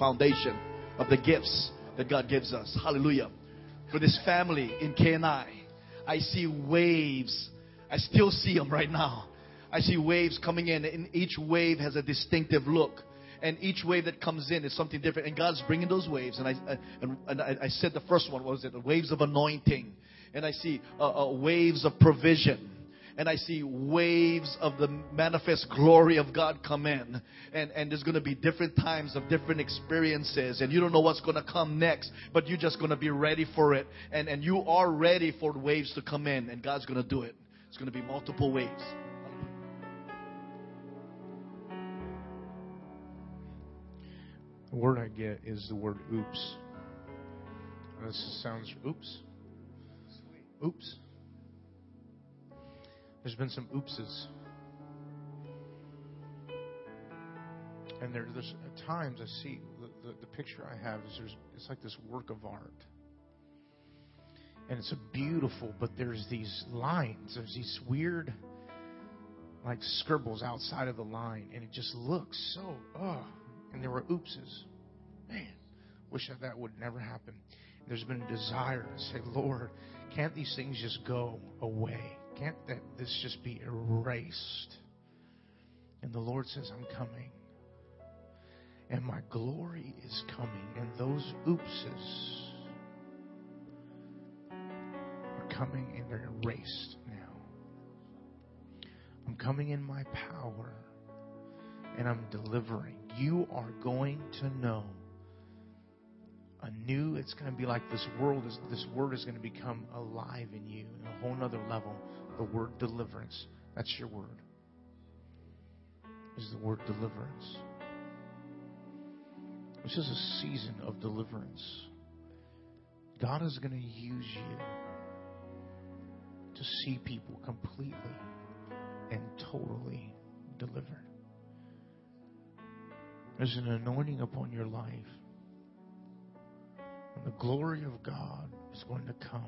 foundation of the gifts that God gives us. Hallelujah. For this family in KNI, I see waves. I still see them right now. I see waves coming in, and each wave has a distinctive look. And each wave that comes in is something different. And God's bringing those waves. And I said the first one, what was it? The waves of anointing. And I see waves of provision. And I see waves of the manifest glory of God come in. And there's going to be different times of different experiences. And you don't know what's going to come next. But you're just going to be ready for it. And you are ready for the waves to come in. And God's going to do it. It's going to be multiple waves. The word I get is the word oops. This sounds oops. Oops. There's been some oopses. And there's at times I see the picture I have is it's like this work of art. And it's beautiful, but there's these lines, there's these weird like scribbles outside of the line, and it just looks so and there were oopses. Man, wish that would never happen. There's been a desire to say, Lord, can't these things just go away? Can't this just be erased? And the Lord says, I'm coming. And my glory is coming. And those oopses are coming and they're erased now. I'm coming in my power. And I'm delivering. You are going to know it's going to be like this word is going to become alive in you in a whole nother level. The word deliverance. That's your word. Is the word deliverance. This is a season of deliverance. God is going to use you to see people completely and totally delivered. There's an anointing upon your life. And the glory of God is going to come.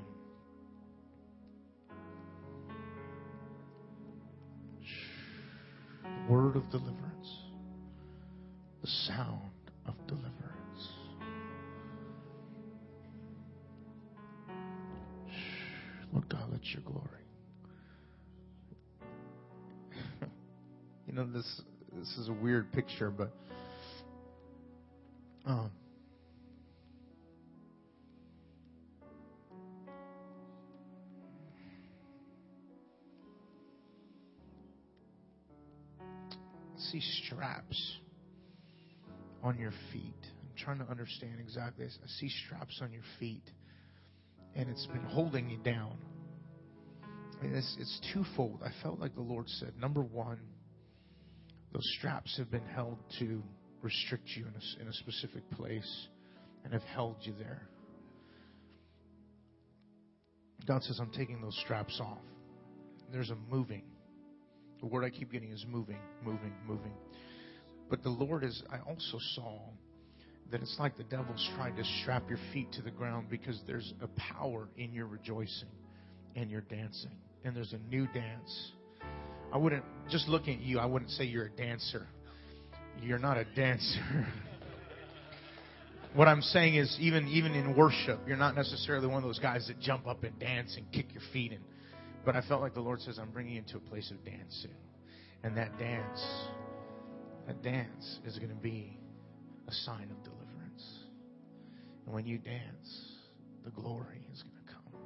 The word of deliverance. The sound of deliverance. Lord God, let your glory. This is a weird picture, but see straps on your feet. I'm trying to understand exactly this. I see straps on your feet, and it's been holding you down. I mean, it's twofold. I felt like the Lord said, number one, those straps have been held to restrict you in a specific place and have held you there. God says, I'm taking those straps off. There's a moving. The word I keep getting is moving, moving, moving. But the Lord I also saw that it's like the devil's trying to strap your feet to the ground because there's a power in your rejoicing and your dancing. And there's a new dance. Just looking at you, I wouldn't say you're a dancer. You're not a dancer. What I'm saying is even in worship, you're not necessarily one of those guys that jump up and dance and kick your feet. But I felt like the Lord says, I'm bringing you into a place of dancing. And that dance is going to be a sign of deliverance. And when you dance, the glory is going to come.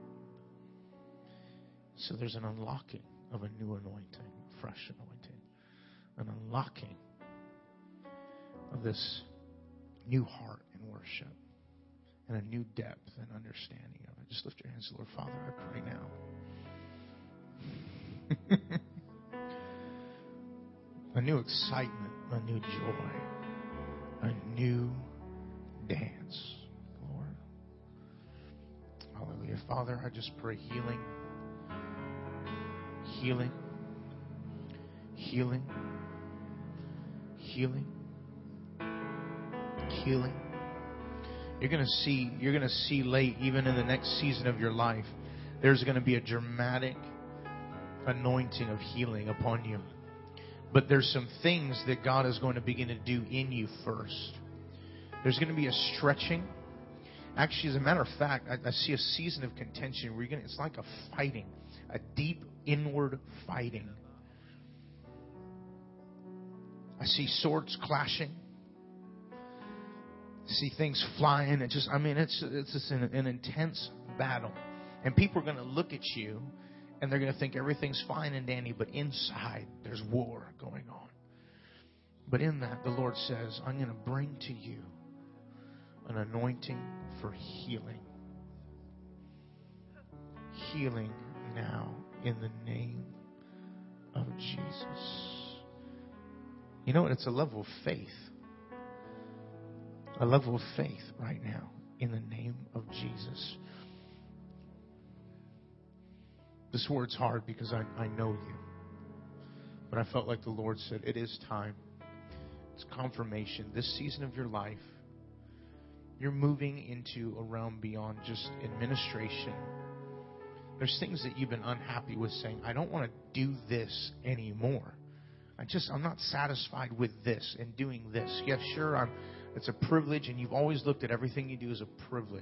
So there's an unlocking of a new anointing, a fresh anointing. An unlocking of this new heart in worship. And a new depth and understanding of it. Just lift your hands, Lord Father, I pray now. A new excitement, a new joy, a new dance, Lord. Hallelujah. Father, I just pray healing, healing, healing, healing, healing. You're going to see late, even in the next season of your life, there's going to be a dramatic anointing of healing upon you. But there's some things that God is going to begin to do in you first. There's going to be a stretching. Actually, as a matter of fact, I see a season of contention where it's like a fighting, a deep inward fighting. I see swords clashing. I see things flying. It's just an intense battle. And people are going to look at you and they're going to think everything's fine and dandy, but inside there's war going on. But in that, the Lord says, I'm going to bring to you an anointing for healing. Healing now in the name of Jesus. You know what? It's a level of faith. A level of faith right now in the name of Jesus. This word's hard because I know you. But I felt like the Lord said, it is time. It's confirmation. This season of your life, you're moving into a realm beyond just administration. There's things that you've been unhappy with, saying, I don't want to do this anymore. I'm not satisfied with this and doing this. Yeah, sure, it's a privilege, and you've always looked at everything you do as a privilege.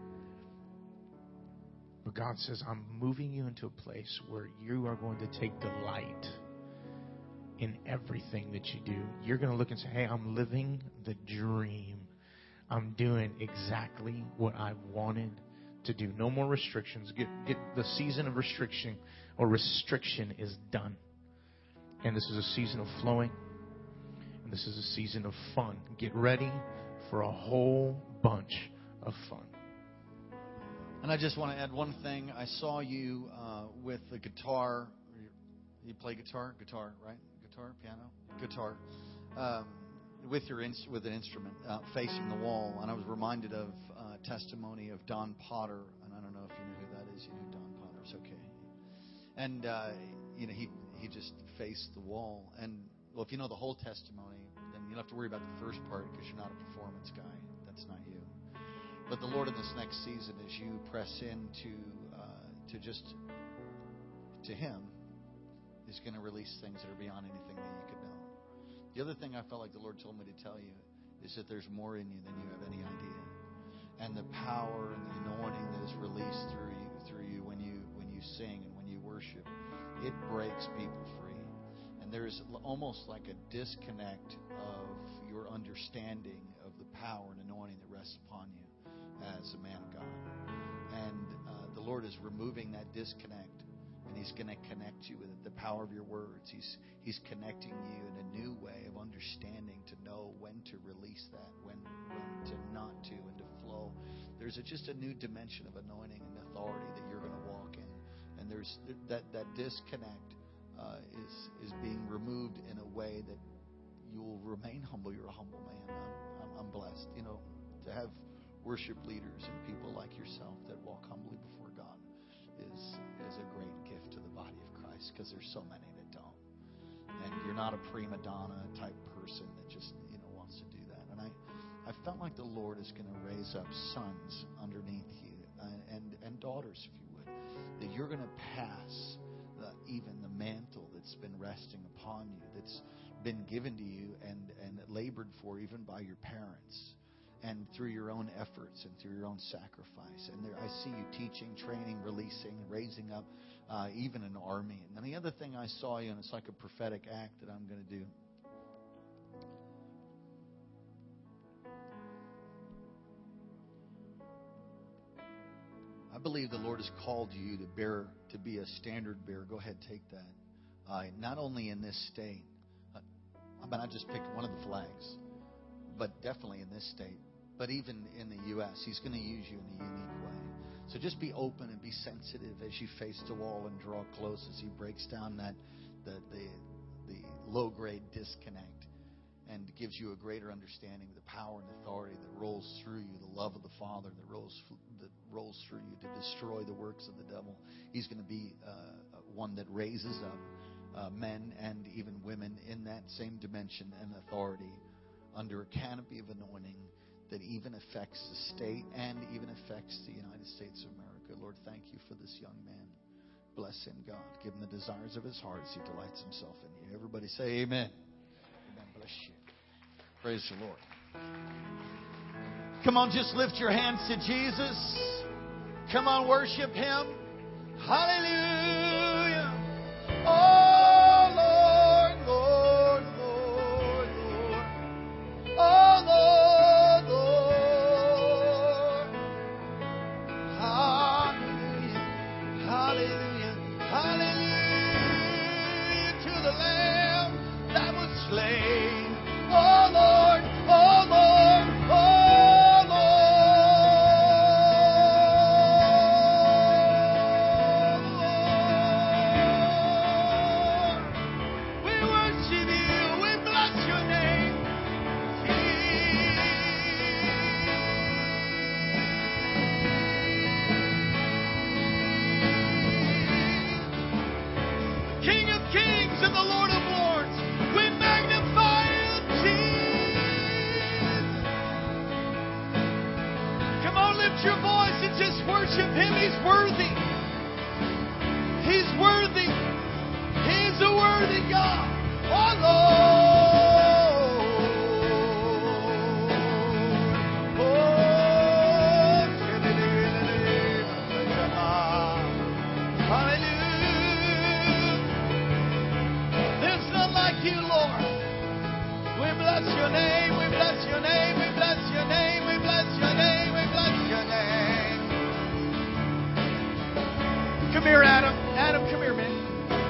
But God says, I'm moving you into a place where you are going to take delight in everything that you do. You're going to look and say, hey, I'm living the dream. I'm doing exactly what I wanted to do. No more restrictions. Get the season of restriction is done. And this is a season of flowing. And this is a season of fun. Get ready for a whole bunch of fun. And I just want to add one thing. I saw you with the guitar. You play guitar? Guitar, right? Guitar, piano? Guitar. With an instrument facing the wall. And I was reminded of testimony of Don Potter. And I don't know if you know who that is. You know Don Potter. It's okay. And, he just faced the wall. And, well, if you know the whole testimony, then you don't have to worry about the first part because you're not a performance guy. That's not you. But the Lord in this next season, as you press into to Him, is going to release things that are beyond anything that you could know. The other thing I felt like the Lord told me to tell you is that there's more in you than you have any idea, and the power and the anointing that is released through you when you sing and when you worship, it breaks people free. And there's almost like a disconnect of your understanding of the power and anointing that rests upon you as a man of God. And the Lord is removing that disconnect, and He's going to connect you with it, the power of your words. He's connecting you in a new way of understanding to know when to release that, when to not to, and to flow. There's just a new dimension of anointing and authority that you're going to walk in. And there's that disconnect is being removed in a way that you'll remain humble. You're a humble man. I'm blessed, to have worship leaders and people like yourself that walk humbly before God is a great gift to the body of Christ, because there's so many that don't. And you're not a prima donna type person that just wants to do that. And I felt like the Lord is going to raise up sons underneath you and daughters, if you would, that you're going to pass even the mantle that's been resting upon you, that's been given to you and labored for even by your parents, and through your own efforts and through your own sacrifice. And I see you teaching, training, releasing, raising up even an army. And then the other thing I saw you, and it's like a prophetic act that I'm going to do. I believe the Lord has called you to be a standard bearer. Go ahead, take that. Not only in this state. I just picked one of the flags, but definitely in this state. But even in the U.S., He's going to use you in a unique way. So just be open and be sensitive as you face the wall and draw close as He breaks down the low-grade disconnect and gives you a greater understanding of the power and authority that rolls through you, the love of the Father that rolls through you to destroy the works of the devil. He's going to be one that raises up men and even women in that same dimension and authority under a canopy of anointing that even affects the state and even affects the United States of America. Lord, thank you for this young man. Bless him, God. Give him the desires of his heart as he delights himself in you. Everybody say amen. Amen. Bless you. Praise the Lord. Come on, just lift your hands to Jesus. Come on, worship Him. Hallelujah. Oh, Lord, Lord, Lord, Lord. Oh, Lord, Lord. Hallelujah. Hallelujah. Hallelujah to the Lamb that was slain. Oh, Lord, oh, Lord, oh, Lord. We worship you. We bless your name. King of kings and the Lord of lords, we magnify you, Jesus. Come on, lift your voice and just worship Him. He's worthy. He's worthy. He's a worthy God. Oh, Lord. Oh, hallelujah. There's none like you, Lord. We bless your name. We bless your name. We bless your name. We bless your name. We bless your name. Come here, Adam. Adam, come here, man.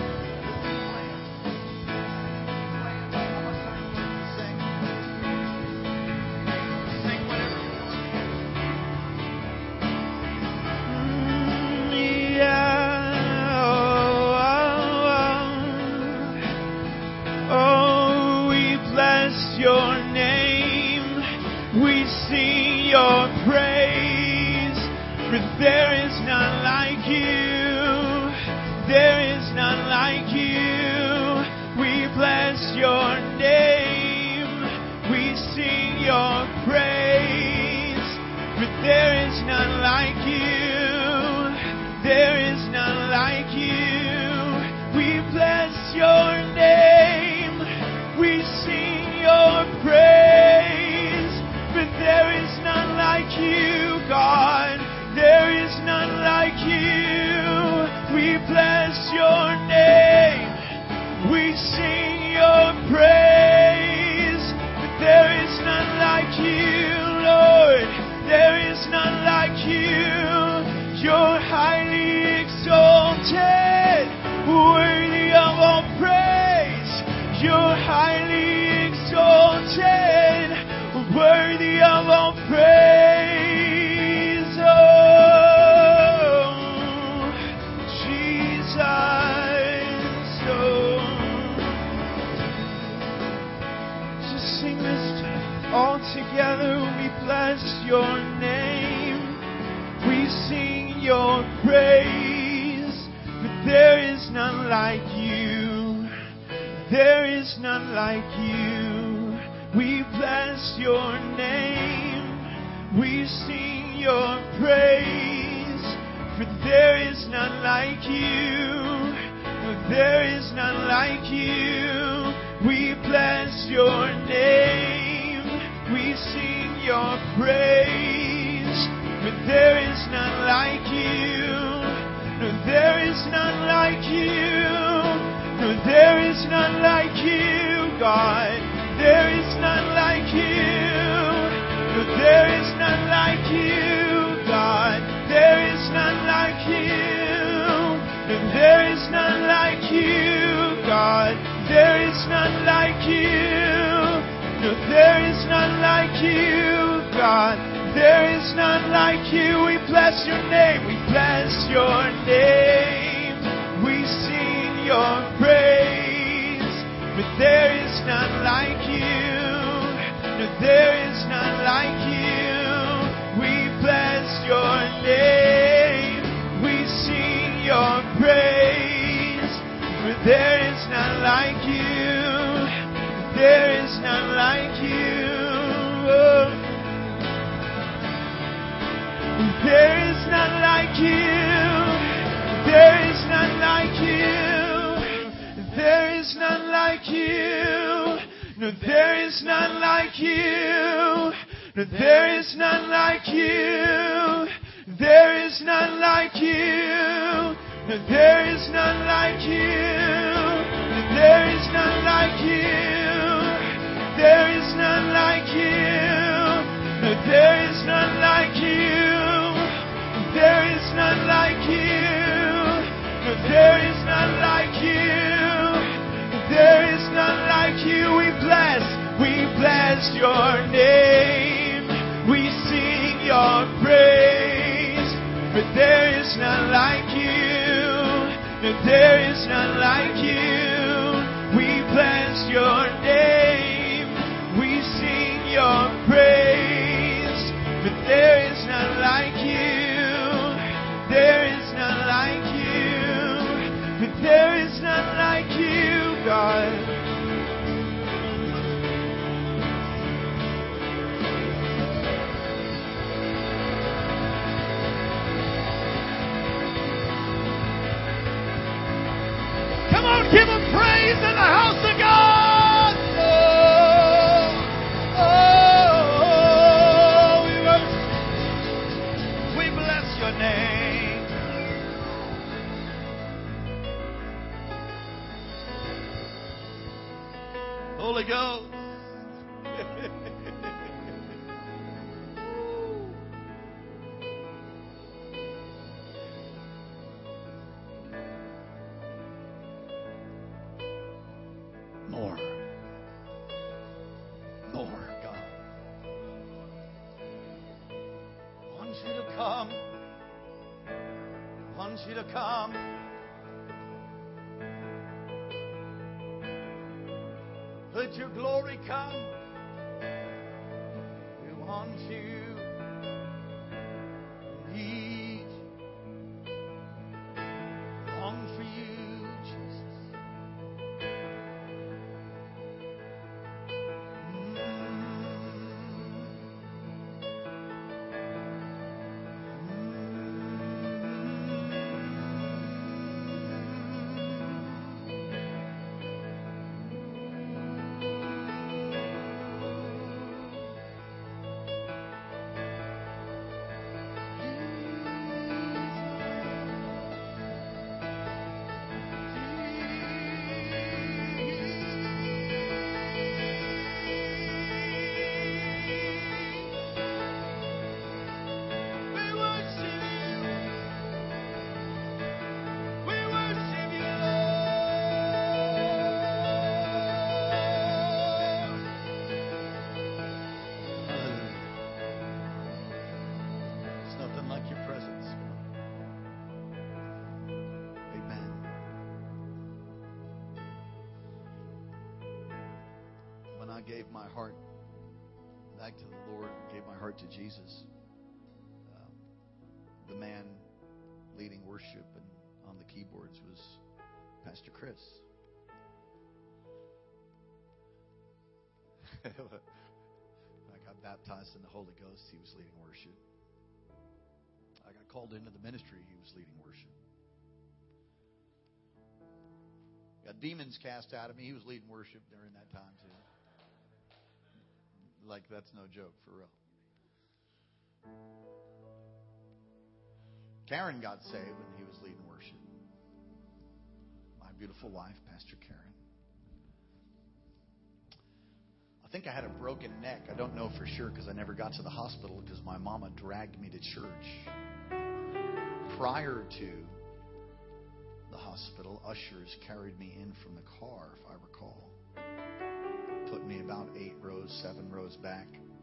Sing whatever you want. Oh, we bless your name. We sing your praise. For there is none like you. There is none like you. We bless your name. We sing your praise. For there is none like you. There is none like you. We bless your name. We sing your praise. For there is none like you, God. There is none like you. We bless your name. We sing your praise. But there is none like you, Lord. There is none like you. You're highly exalted, worthy of all praise. You're highly exalted, worthy of all praise. Oh, Jesus. Oh, just sing this all together. We bless your name. We sing your praise. But there is none like you. There is none like you. We bless your name. We sing your praise. For there is none like you. No, there is none like you. We bless your name. We sing your praise. For there is none like you. No, there is none like you. No, there is none like you, God. There is none like you. No, there is none like you, God. There is none like you. No, there is none like you, God. There is none like you. No, there is none like you, God. There is none like you. We bless your name. We bless your name. We sing your praise. But there is none like you. No, there is none like you. We bless your name. We sing your praise. For there is none like you. There is none like you. Oh. There is none like you. There is none like you. There is none like you. No, there is none like you. There is none like you. There is none like you. There is none like you. There is none like you. There is none like you. There is none like you. There is none like you. There is none like you. There is none like you. We bless your name. We sing your praise. For there is none like you. There is none like you. We bless your name. We sing your praise. For there is none like you. There is none like you. For there is none like you, God. Come on, give him praise in the house of God. We bless your name. Holy Ghost. More, God. Want you to come. Want you to come. Let your glory come. We want you. Need. Long for you, Jesus. Gave my heart back to the Lord, gave my heart to Jesus. The man leading worship and on the keyboards was Pastor Chris. I got baptized in the Holy Ghost. He was leading worship. I got called into the ministry. He was leading worship. Got demons cast out of me. He was leading worship during that time too. Like, that's no joke, for real. Karen got saved when he was leading worship. My beautiful wife, Pastor Karen. I think I had a broken neck. I don't know for sure because I never got to the hospital because my mama dragged me to church. Prior to the hospital, ushers carried me in from the car, if I recall. Put me about 7 rows back.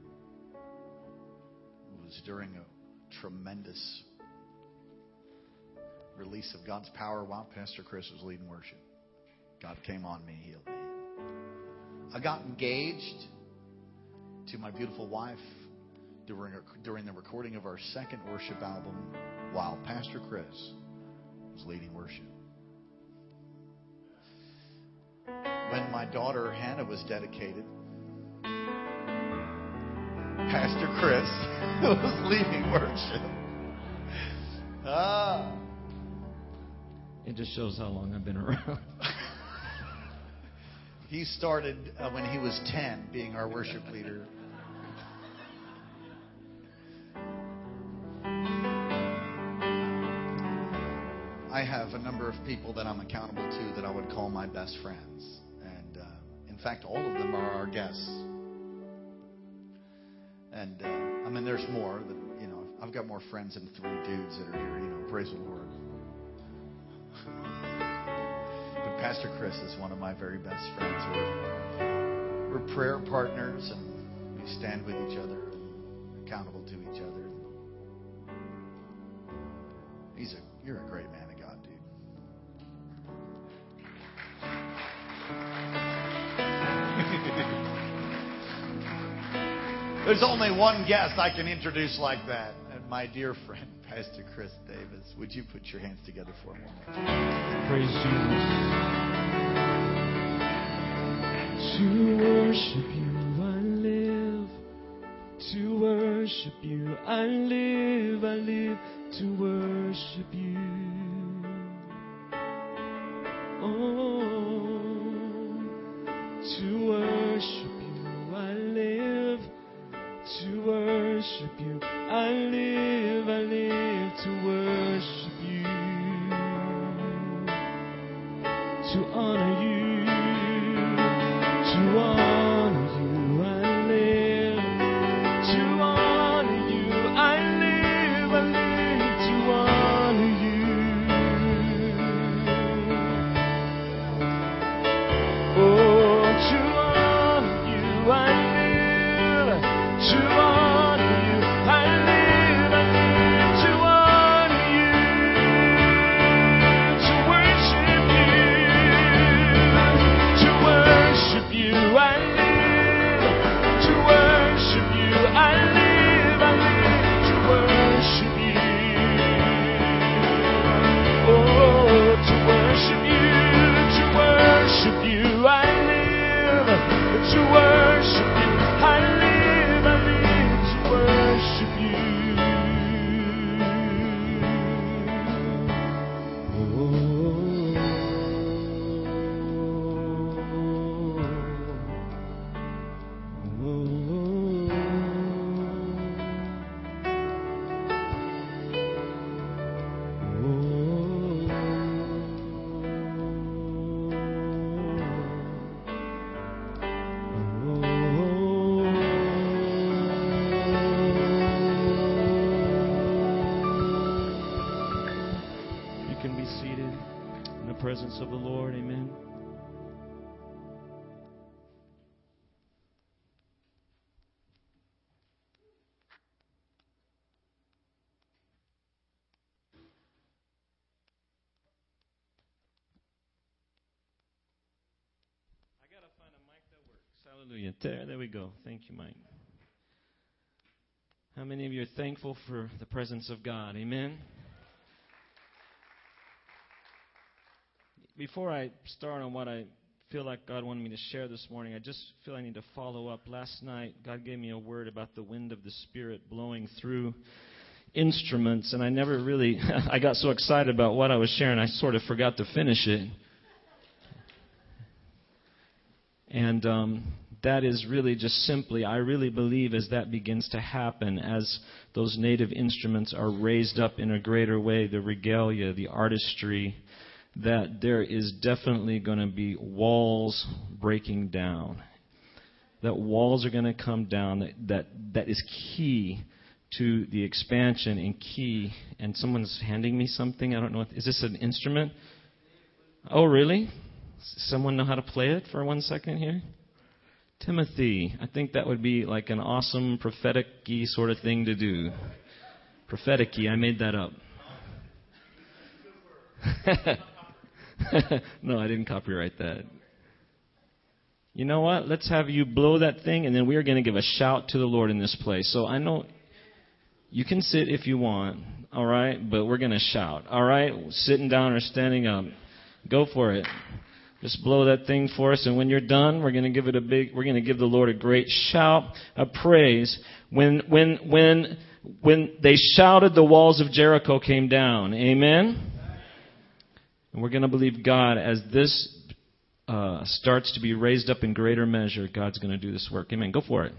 It was during a tremendous release of God's power while Pastor Chris was leading worship. God came on me, healed me. I got engaged to my beautiful wife during the recording of our second worship album while Pastor Chris was leading worship. When my daughter Hannah was dedicated, Pastor Chris was leading worship. It just shows how long I've been around. He started when he was 10, being our worship leader. have a number of people that I'm accountable to that I would call my best friends. And in fact, all of them are our guests. And I mean, there's more. That, you know, I've got more friends than 3 dudes that are here. You know, praise the Lord. But Pastor Chris is one of my very best friends. We're prayer partners, and we stand with each other and accountable to each other. You're a great man of God, dude. There's only one guest I can introduce like that, and my dear friend, Pastor Chris Davis. Would you put your hands together for him one more time? Praise Jesus. To worship you, I live. To worship you, I live. I live to worship you. Oh, to worship you, I live. To worship you, I live. I live to worship you. To honor you, to honor you, I live. To honor you, I live. I live to honor you. Oh, to honor you, I live. To honor you, I live. I live to honor you. To worship you. To worship you, I live. To worship you, I live. I live to worship you. Oh, to worship you. To worship you, I live. To worship you, I live. I live to worship you. You can be seated in the presence of the Lord. Amen. I gotta find a mic that works. Hallelujah. There we go. Thank you, Mike. How many of you are thankful for the presence of God? Amen. Before I start on what I feel like God wanted me to share this morning, I just feel I need to follow up. Last night, God gave me a word about the wind of the Spirit blowing through instruments, and I never really, I got so excited about what I was sharing, I sort of forgot to finish it. And that is really just simply, I really believe as that begins to happen, as those native instruments are raised up in a greater way, the regalia, the artistry, that there is definitely going to be walls breaking down. That walls are going to come down. That is key to the expansion and key. And someone's handing me something. I don't know. Is this an instrument? Oh, really? Someone know how to play it for 1 second here? Timothy. I think that would be like an awesome prophetic-y sort of thing to do. Prophetic-y. I made that up. No, I didn't copyright that. You know what? Let's have you blow that thing, and then we are going to give a shout to the Lord in this place. So I know you can sit if you want, all right? But we're going to shout, all right? Sitting down or standing up. Go for it. Just blow that thing for us, and when you're done, we're going to give the Lord a great shout, a praise. When they shouted, the walls of Jericho came down. Amen. And we're going to believe God as this starts to be raised up in greater measure. God's going to do this work. Amen. Go for it.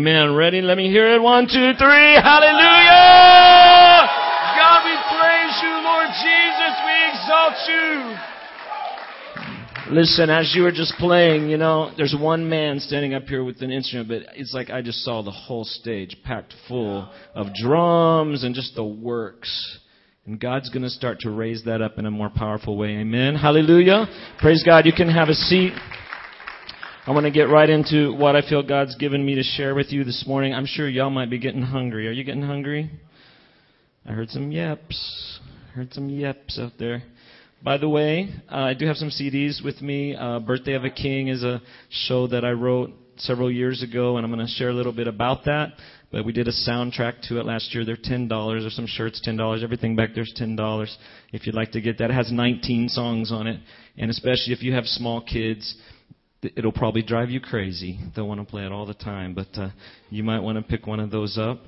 Amen. Ready? Let me hear it. 1, 2, 3. Hallelujah! God, we praise you, Lord Jesus. We exalt you. Listen, as you were just playing, there's one man standing up here with an instrument, but it's like I just saw the whole stage packed full of drums and just the works. And God's going to start to raise that up in a more powerful way. Amen. Hallelujah. Praise God. You can have a seat. I want to get right into what I feel God's given me to share with you this morning. I'm sure y'all might be getting hungry. Are you getting hungry? I heard some yeps. Out there. By the way, I do have some CDs with me. Birthday of a King is a show that I wrote several years ago, and I'm going to share a little bit about that. But we did a soundtrack to it last year. They're $10. There's some shirts, $10. Everything back there's $10 if you'd like to get that. It has 19 songs on it. And especially if you have small kids, it'll probably drive you crazy. They'll want to play it all the time. But you might want to pick one of those up.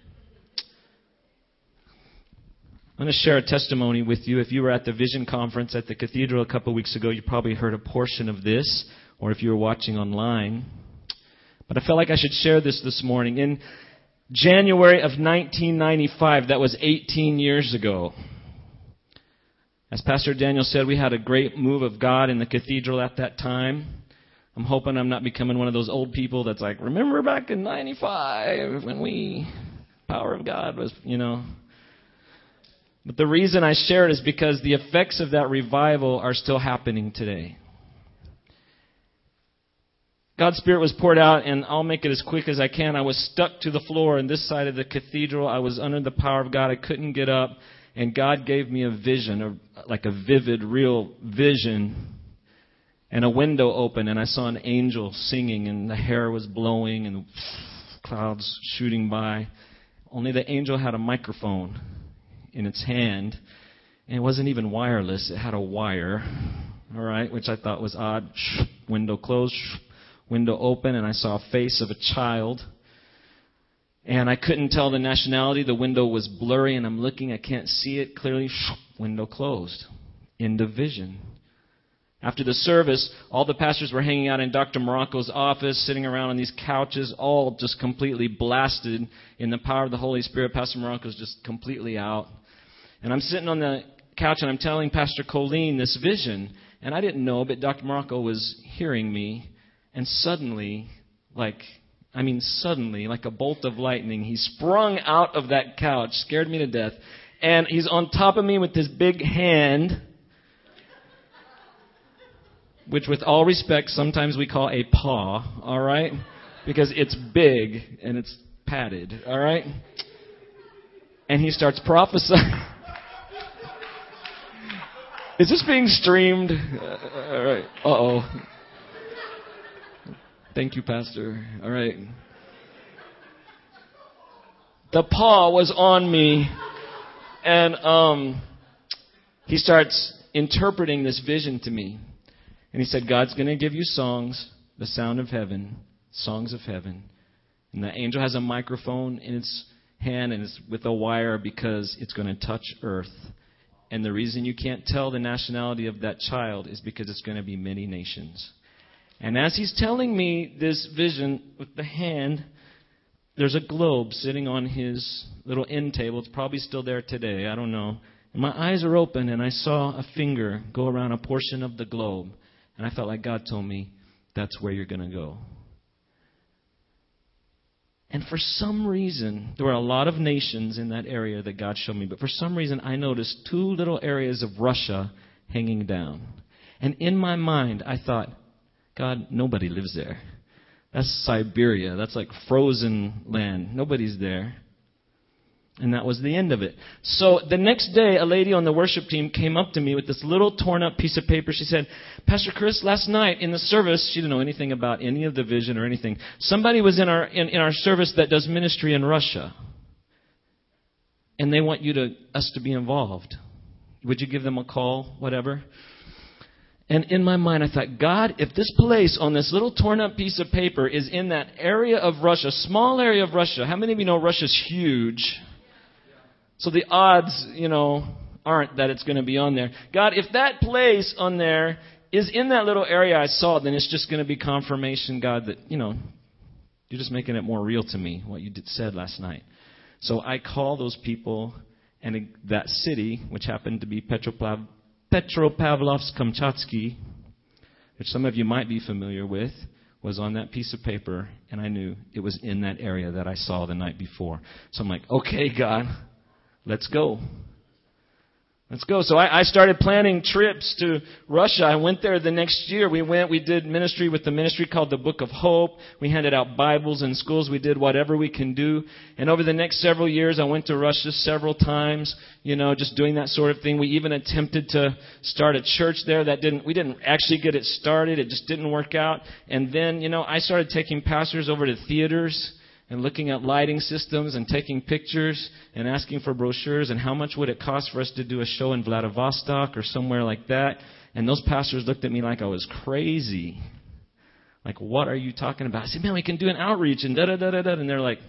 I'm going to share a testimony with you. If you were at the Vision Conference at the Cathedral a couple weeks ago, you probably heard a portion of this, or if you were watching online. But I felt like I should share this morning. In January of 1995, that was 18 years ago. As Pastor Daniel said, we had a great move of God in the Cathedral at that time. I'm hoping I'm not becoming one of those old people that's like, remember back in 95 when power of God was, But the reason I share it is because the effects of that revival are still happening today. God's Spirit was poured out, and I'll make it as quick as I can. I was stuck to the floor on this side of the cathedral. I was under the power of God. I couldn't get up, and God gave me a vision, like a vivid, real vision, and a window opened, and I saw an angel singing, and the hair was blowing, and clouds shooting by. Only the angel had a microphone in its hand, and it wasn't even wireless. It had a wire, all right, which I thought was odd. Window closed, window open, and I saw a face of a child, and I couldn't tell the nationality. The window was blurry, and I'm looking. I can't see it clearly. Window closed. End of vision. After the service, all the pastors were hanging out in Dr. Morocco's office, sitting around on these couches, all just completely blasted in the power of the Holy Spirit. Pastor Morocco's just completely out. And I'm sitting on the couch, and I'm telling Pastor Colleen this vision. And I didn't know, but Dr. Morocco was hearing me. And suddenly, like a bolt of lightning, he sprung out of that couch, scared me to death. And he's on top of me with this big hand, which with all respect, sometimes we call a paw, all right? Because it's big and it's padded, all right? And he starts prophesying. Is this being streamed? All right. Uh-oh. Thank you, Pastor. All right. The paw was on me, and he starts interpreting this vision to me. And he said, God's going to give you songs, the sound of heaven, songs of heaven. And the angel has a microphone in its hand, and it's with a wire because it's going to touch earth. And the reason you can't tell the nationality of that child is because it's going to be many nations. And as he's telling me this vision with the hand, there's a globe sitting on his little end table. It's probably still there today. I don't know. And my eyes are open, and I saw a finger go around a portion of the globe. And I felt like God told me, that's where you're going to go. And for some reason, there were a lot of nations in that area that God showed me. But for some reason, I noticed 2 little areas of Russia hanging down. And in my mind, I thought, God, nobody lives there. That's Siberia. That's like frozen land. Nobody's there. And that was the end of it. So the next day, a lady on the worship team came up to me with this little torn up piece of paper. She said, Pastor Chris, last night in the service, she didn't know anything about any of the vision or anything. Somebody was in our service that does ministry in Russia. And they want us to be involved. Would you give them a call? Whatever. And in my mind, I thought, God, if this place on this little torn up piece of paper is in that area of Russia, small area of Russia. How many of you know Russia's huge? So the odds, aren't that it's going to be on there. God, if that place on there is in that little area I saw, then it's just going to be confirmation, God, that, You're just making it more real to me, what you said last night. So I call those people, and that city, which happened to be Petropavlovsk-Kamchatsky, which some of you might be familiar with, was on that piece of paper, and I knew it was in that area that I saw the night before. So I'm like, okay, God, let's go. Let's go. So I started planning trips to Russia. I went there the next year. We did ministry with the ministry called the Book of Hope. We handed out Bibles in schools. We did whatever we can do. And over the next several years, I went to Russia several times, just doing that sort of thing. We even attempted to start a church there. We didn't actually get it started. It just didn't work out. And then, I started taking pastors over to theaters and looking at lighting systems and taking pictures and asking for brochures and how much would it cost for us to do a show in Vladivostok or somewhere like that. And those pastors looked at me like I was crazy. Like, what are you talking about? I said, man, we can do an outreach and da-da-da-da-da. And they're like,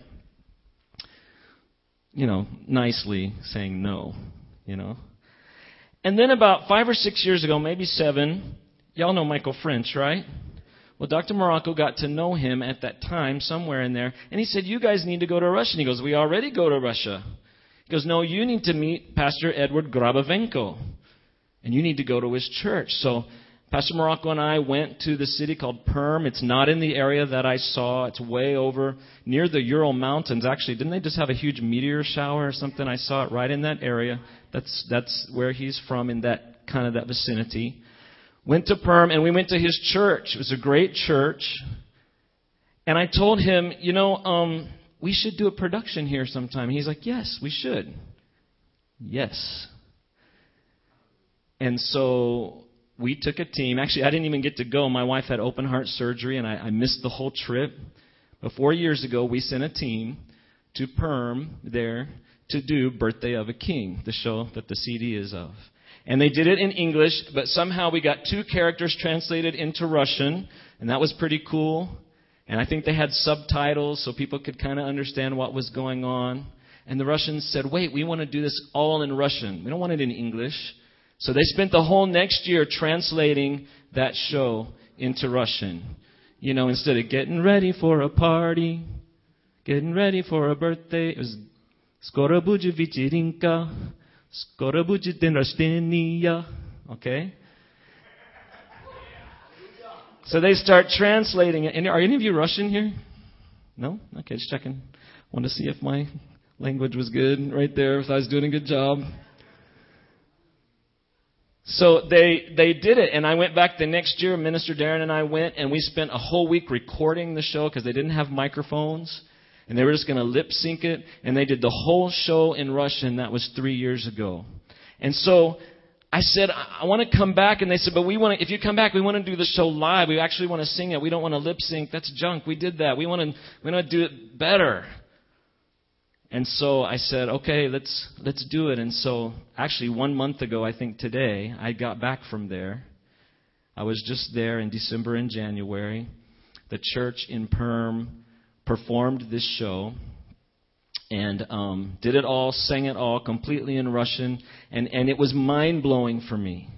nicely saying no, And then about 5 or 6 years ago, maybe 7, y'all know Michael French, right? Well, Dr. Morocco got to know him at that time, somewhere in there, and he said, you guys need to go to Russia. And he goes, we already go to Russia. He goes, no, you need to meet Pastor Edward Grabovenko, and you need to go to his church. So Pastor Morocco and I went to the city called Perm. It's not in the area that I saw. It's way over near the Ural Mountains. Actually, didn't they just have a huge meteor shower or something? I saw it right in that area. That's where he's from, in that kind of that vicinity. Went to Perm, and we went to his church. It was a great church. And I told him, we should do a production here sometime. He's like, yes, we should. Yes. And so we took a team. Actually, I didn't even get to go. My wife had open heart surgery, and I missed the whole trip. But 4 years ago, we sent a team to Perm there to do Birthday of a King, the show that the CD is of. And they did it in English, but somehow we got 2 characters translated into Russian, and that was pretty cool. And I think they had subtitles so people could kind of understand what was going on. And the Russians said, wait, we want to do this all in Russian. We don't want it in English. So they spent the whole next year translating that show into Russian. Instead of getting ready for a party, getting ready for a birthday, it was Skoro bude вечеринка. Skoro bude den rождения. Okay? So they start translating it. And are any of you Russian here? No? Okay, just checking. Want to see if my language was good right there, if I was doing a good job. So they did it, and I went back the next year. Minister Darren and I went, and we spent a whole week recording the show because they didn't have microphones. And they were just going to lip sync it. And they did the whole show in Russian. That was 3 years ago. And so I said, I want to come back. And they said, but if you come back, we want to do the show live. We actually want to sing it. We don't want to lip sync. That's junk. We did that. We want to do it better. And so I said, okay, let's do it. And so actually 1 month ago, I think today, I got back from there. I was just there in December and January. The church in Perm performed this show and did it all, sang it all completely in Russian, and it was mind-blowing for me.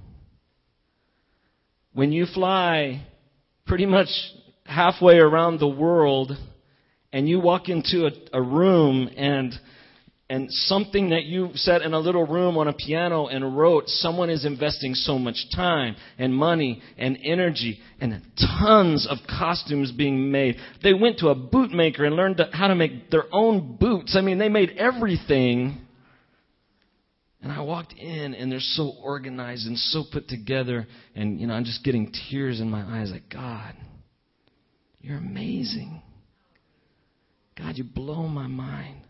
When you fly pretty much halfway around the world and you walk into a room and something that you sat in a little room on a piano and wrote, someone is investing so much time and money and energy and tons of costumes being made. They went to a boot maker and learned how to make their own boots. I mean, they made everything. And I walked in, and they're so organized and so put together. And, I'm just getting tears in my eyes like, God, you're amazing. God, you blow my mind.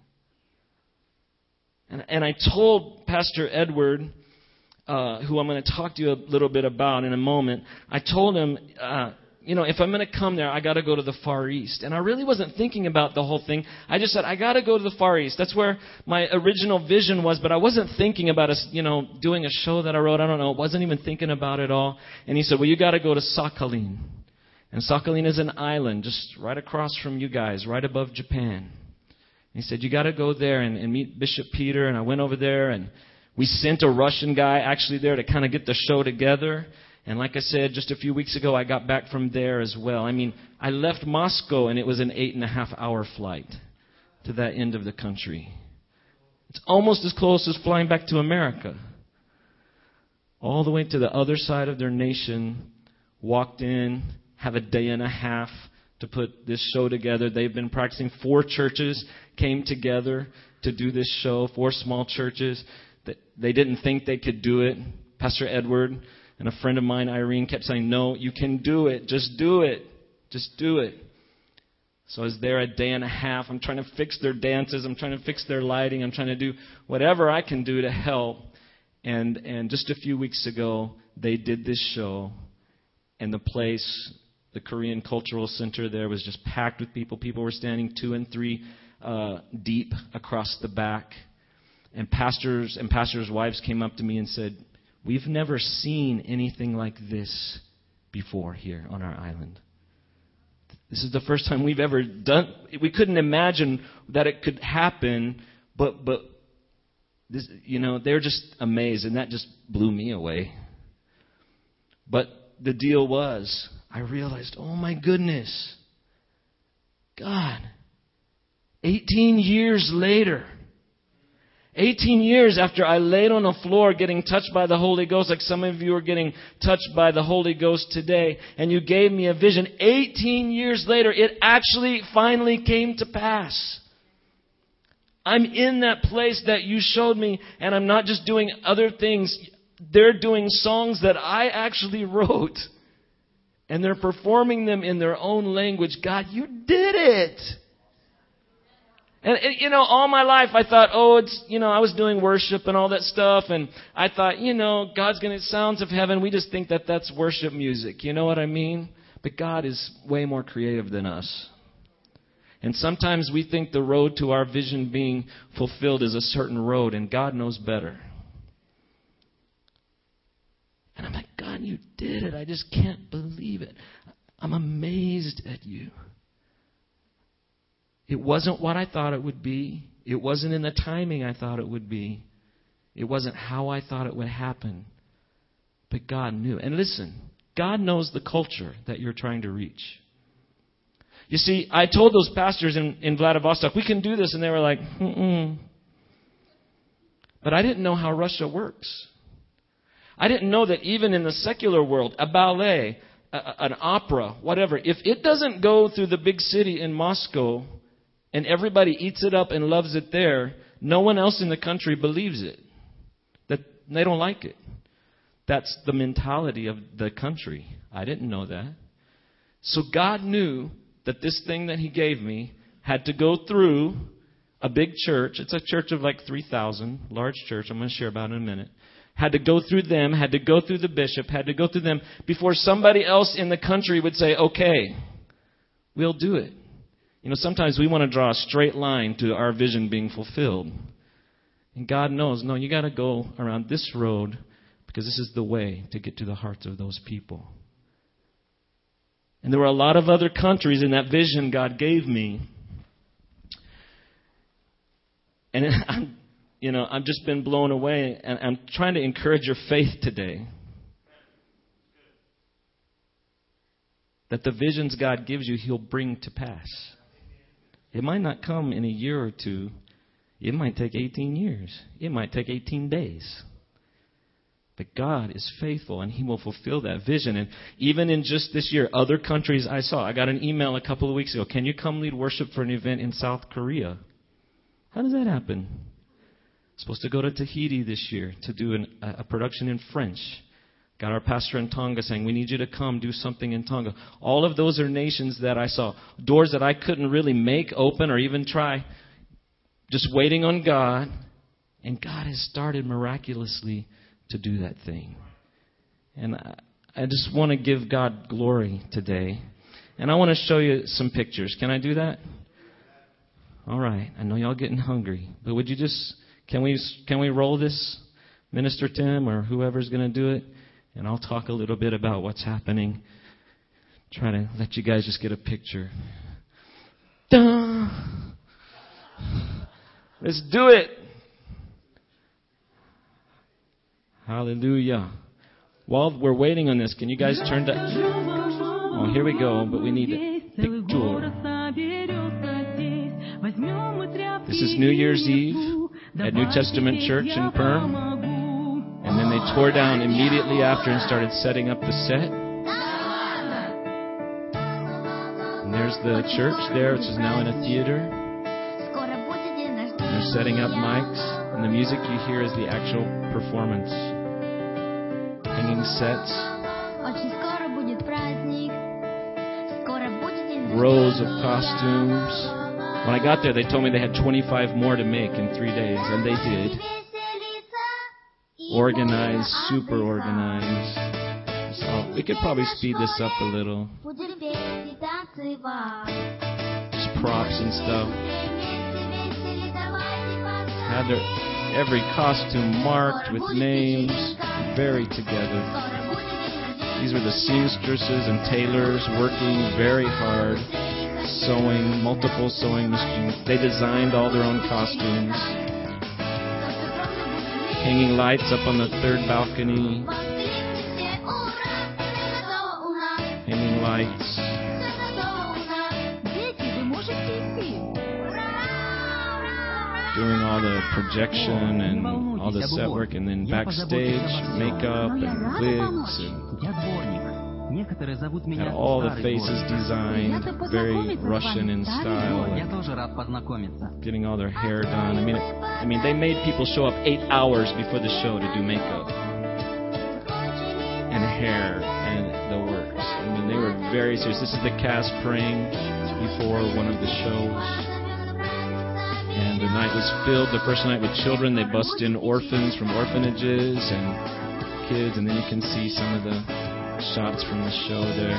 And I told Pastor Edward, who I'm going to talk to you a little bit about in a moment, I told him, if I'm going to come there, I got to go to the Far East. And I really wasn't thinking about the whole thing. I just said, I got to go to the Far East. That's where my original vision was, but I wasn't thinking about us, doing a show that I wrote. I don't know. I wasn't even thinking about it all. And he said, well, you got to go to Sakhalin. And Sakhalin is an island just right across from you guys, right above Japan. He said, you got to go there and meet Bishop Peter. And I went over there, and we sent a Russian guy actually there to kind of get the show together. And like I said, just a few weeks ago, I got back from there as well. I mean, I left Moscow, and it was an 8.5-hour flight to that end of the country. It's almost as close as flying back to America. All the way to the other side of their nation, walked in, have a day and a half to put this show together. They've been practicing. 4 churches came together to do this show, 4 small churches. They didn't think they could do it. Pastor Edward and a friend of mine, Irene, kept saying, no, you can do it. Just do it. Just do it. So I was there a day and a half. I'm trying to fix their dances. I'm trying to fix their lighting. I'm trying to do whatever I can do to help. And just a few weeks ago, they did this show. And the place, the Korean Cultural Center there, was just packed with people. People were standing 2 and 3 deep across the back. And pastors and pastors' wives came up to me and said, we've never seen anything like this before here on our island. This is the first time we've ever done. We couldn't imagine that it could happen, but this, they're just amazed, and that just blew me away. But the deal was, I realized, oh my goodness, God, 18 years later, 18 years after I laid on the floor getting touched by the Holy Ghost, like some of you are getting touched by the Holy Ghost today, and you gave me a vision, 18 years later, it actually finally came to pass. I'm in that place that you showed me, and I'm not just doing other things. They're doing songs that I actually wrote, and they're performing them in their own language. God, you did it. And all my life I thought, I was doing worship and all that stuff. And I thought, God's going to, sounds of heaven. We just think that that's worship music. You know what I mean? But God is way more creative than us. And sometimes we think the road to our vision being fulfilled is a certain road, and God knows better. And I'm like, God, you did it. I just can't believe it. I'm amazed at you. It wasn't what I thought it would be. It wasn't in the timing I thought it would be. It wasn't how I thought it would happen. But God knew. And listen, God knows the culture that you're trying to reach. You see, I told those pastors in Vladivostok, we can do this. And they were like, But I didn't know how Russia works. I didn't know that even in the secular world, a ballet, an opera, whatever, if it doesn't go through the big city in Moscow, and everybody eats it up and loves it there, no one else in the country believes it. That they don't like it. That's the mentality of the country. I didn't know that. So God knew that this thing that He gave me had to go through a big church. It's a church of like 3,000, large church. I'm going to share about it in a minute. Had to go through them, had to go through the bishop, had to go through them before somebody else in the country would say, okay, we'll do it. Sometimes we want to draw a straight line to our vision being fulfilled. And God knows, no, you got to go around this road because this is the way to get to the hearts of those people. And there were a lot of other countries in that vision God gave me. And I've just been blown away, and I'm trying to encourage your faith today. That the visions God gives you, He'll bring to pass. It might not come in a year or two. It might take 18 years. It might take 18 days. But God is faithful, and He will fulfill that vision. And even in just this year, other countries I saw. I got an email a couple of weeks ago. Can you come lead worship for an event in South Korea? How does that happen? I'm supposed to go to Tahiti this year to do a production in French. Got our pastor in Tonga saying, we need you to come do something in Tonga. All of those are nations that I saw. Doors that I couldn't really make open or even try. Just waiting on God. And God has started miraculously to do that thing. And I just want to give God glory today. And I want to show you some pictures. Can I do that? All right. I know y'all getting hungry. But would you just, can we roll this, Minister Tim or whoever's going to do it? And I'll talk a little bit about what's happening. Try to let you guys just get a picture. Duh. Let's do it. Hallelujah. While we're waiting on this, can you guys turn to... Oh, here we go, but we need a picture. This is New Year's Eve at New Testament Church in Perm. And then they tore down immediately after and started setting up the set. And there's the church there, which is now in a theater. And they're setting up mics. And the music you hear is the actual performance. Hanging sets. Rows of costumes. When I got there, they told me they had 25 more to make in 3 days, and they did. Organized, super organized. So we could probably speed this up a little. Just props and stuff. Had every costume marked with names, very together. These were the seamstresses and tailors working very hard, sewing, multiple sewing machines. They designed all their own costumes. Hanging lights up on the third balcony. Hanging lights. Doing all the projection and all the set work, and then backstage, makeup and wigs, and had all the faces designed, very Russian in style, and getting all their hair done. I mean, they made people show up 8 hours before the show to do makeup and hair and the works. I mean, they were very serious. This is the cast praying before one of the shows. And the night was filled, the first night, with children. They bust in orphans from orphanages and kids, and then you can see some of the shots from the show there.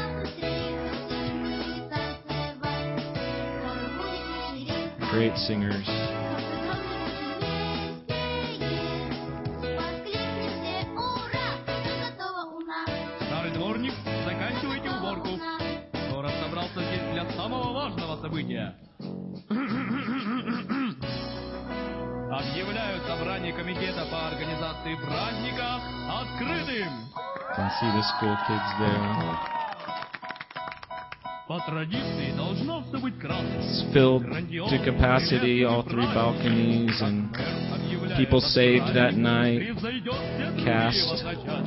Great singers. Старый дворник, заканчивайте уборку. Город собрался здесь для самого важного события. Объявляю собрание комитета по организации праздника открытым. You can see the school kids there. По традиции должно все быть красным. It's filled to capacity, all 3 balconies, and people saved that night, cast.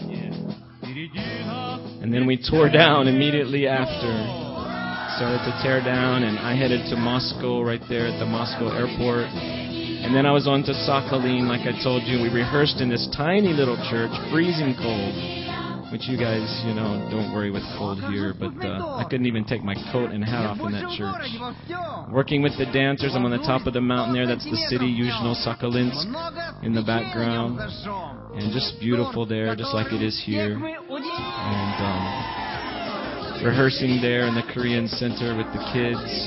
And then we tore down immediately after. Started to tear down, and I headed to Moscow right there at the Moscow airport. And then I was on to Sakhalin, like I told you. We rehearsed in this tiny little church, freezing cold, which you guys, don't worry with cold here, but I couldn't even take my coat and hat off in that church. Working with the dancers, I'm on the top of the mountain there. That's the city, Yuzhno-Sakhalinsk, in the background. And just beautiful there, just like it is here. And rehearsing there in the Korean Center with the kids.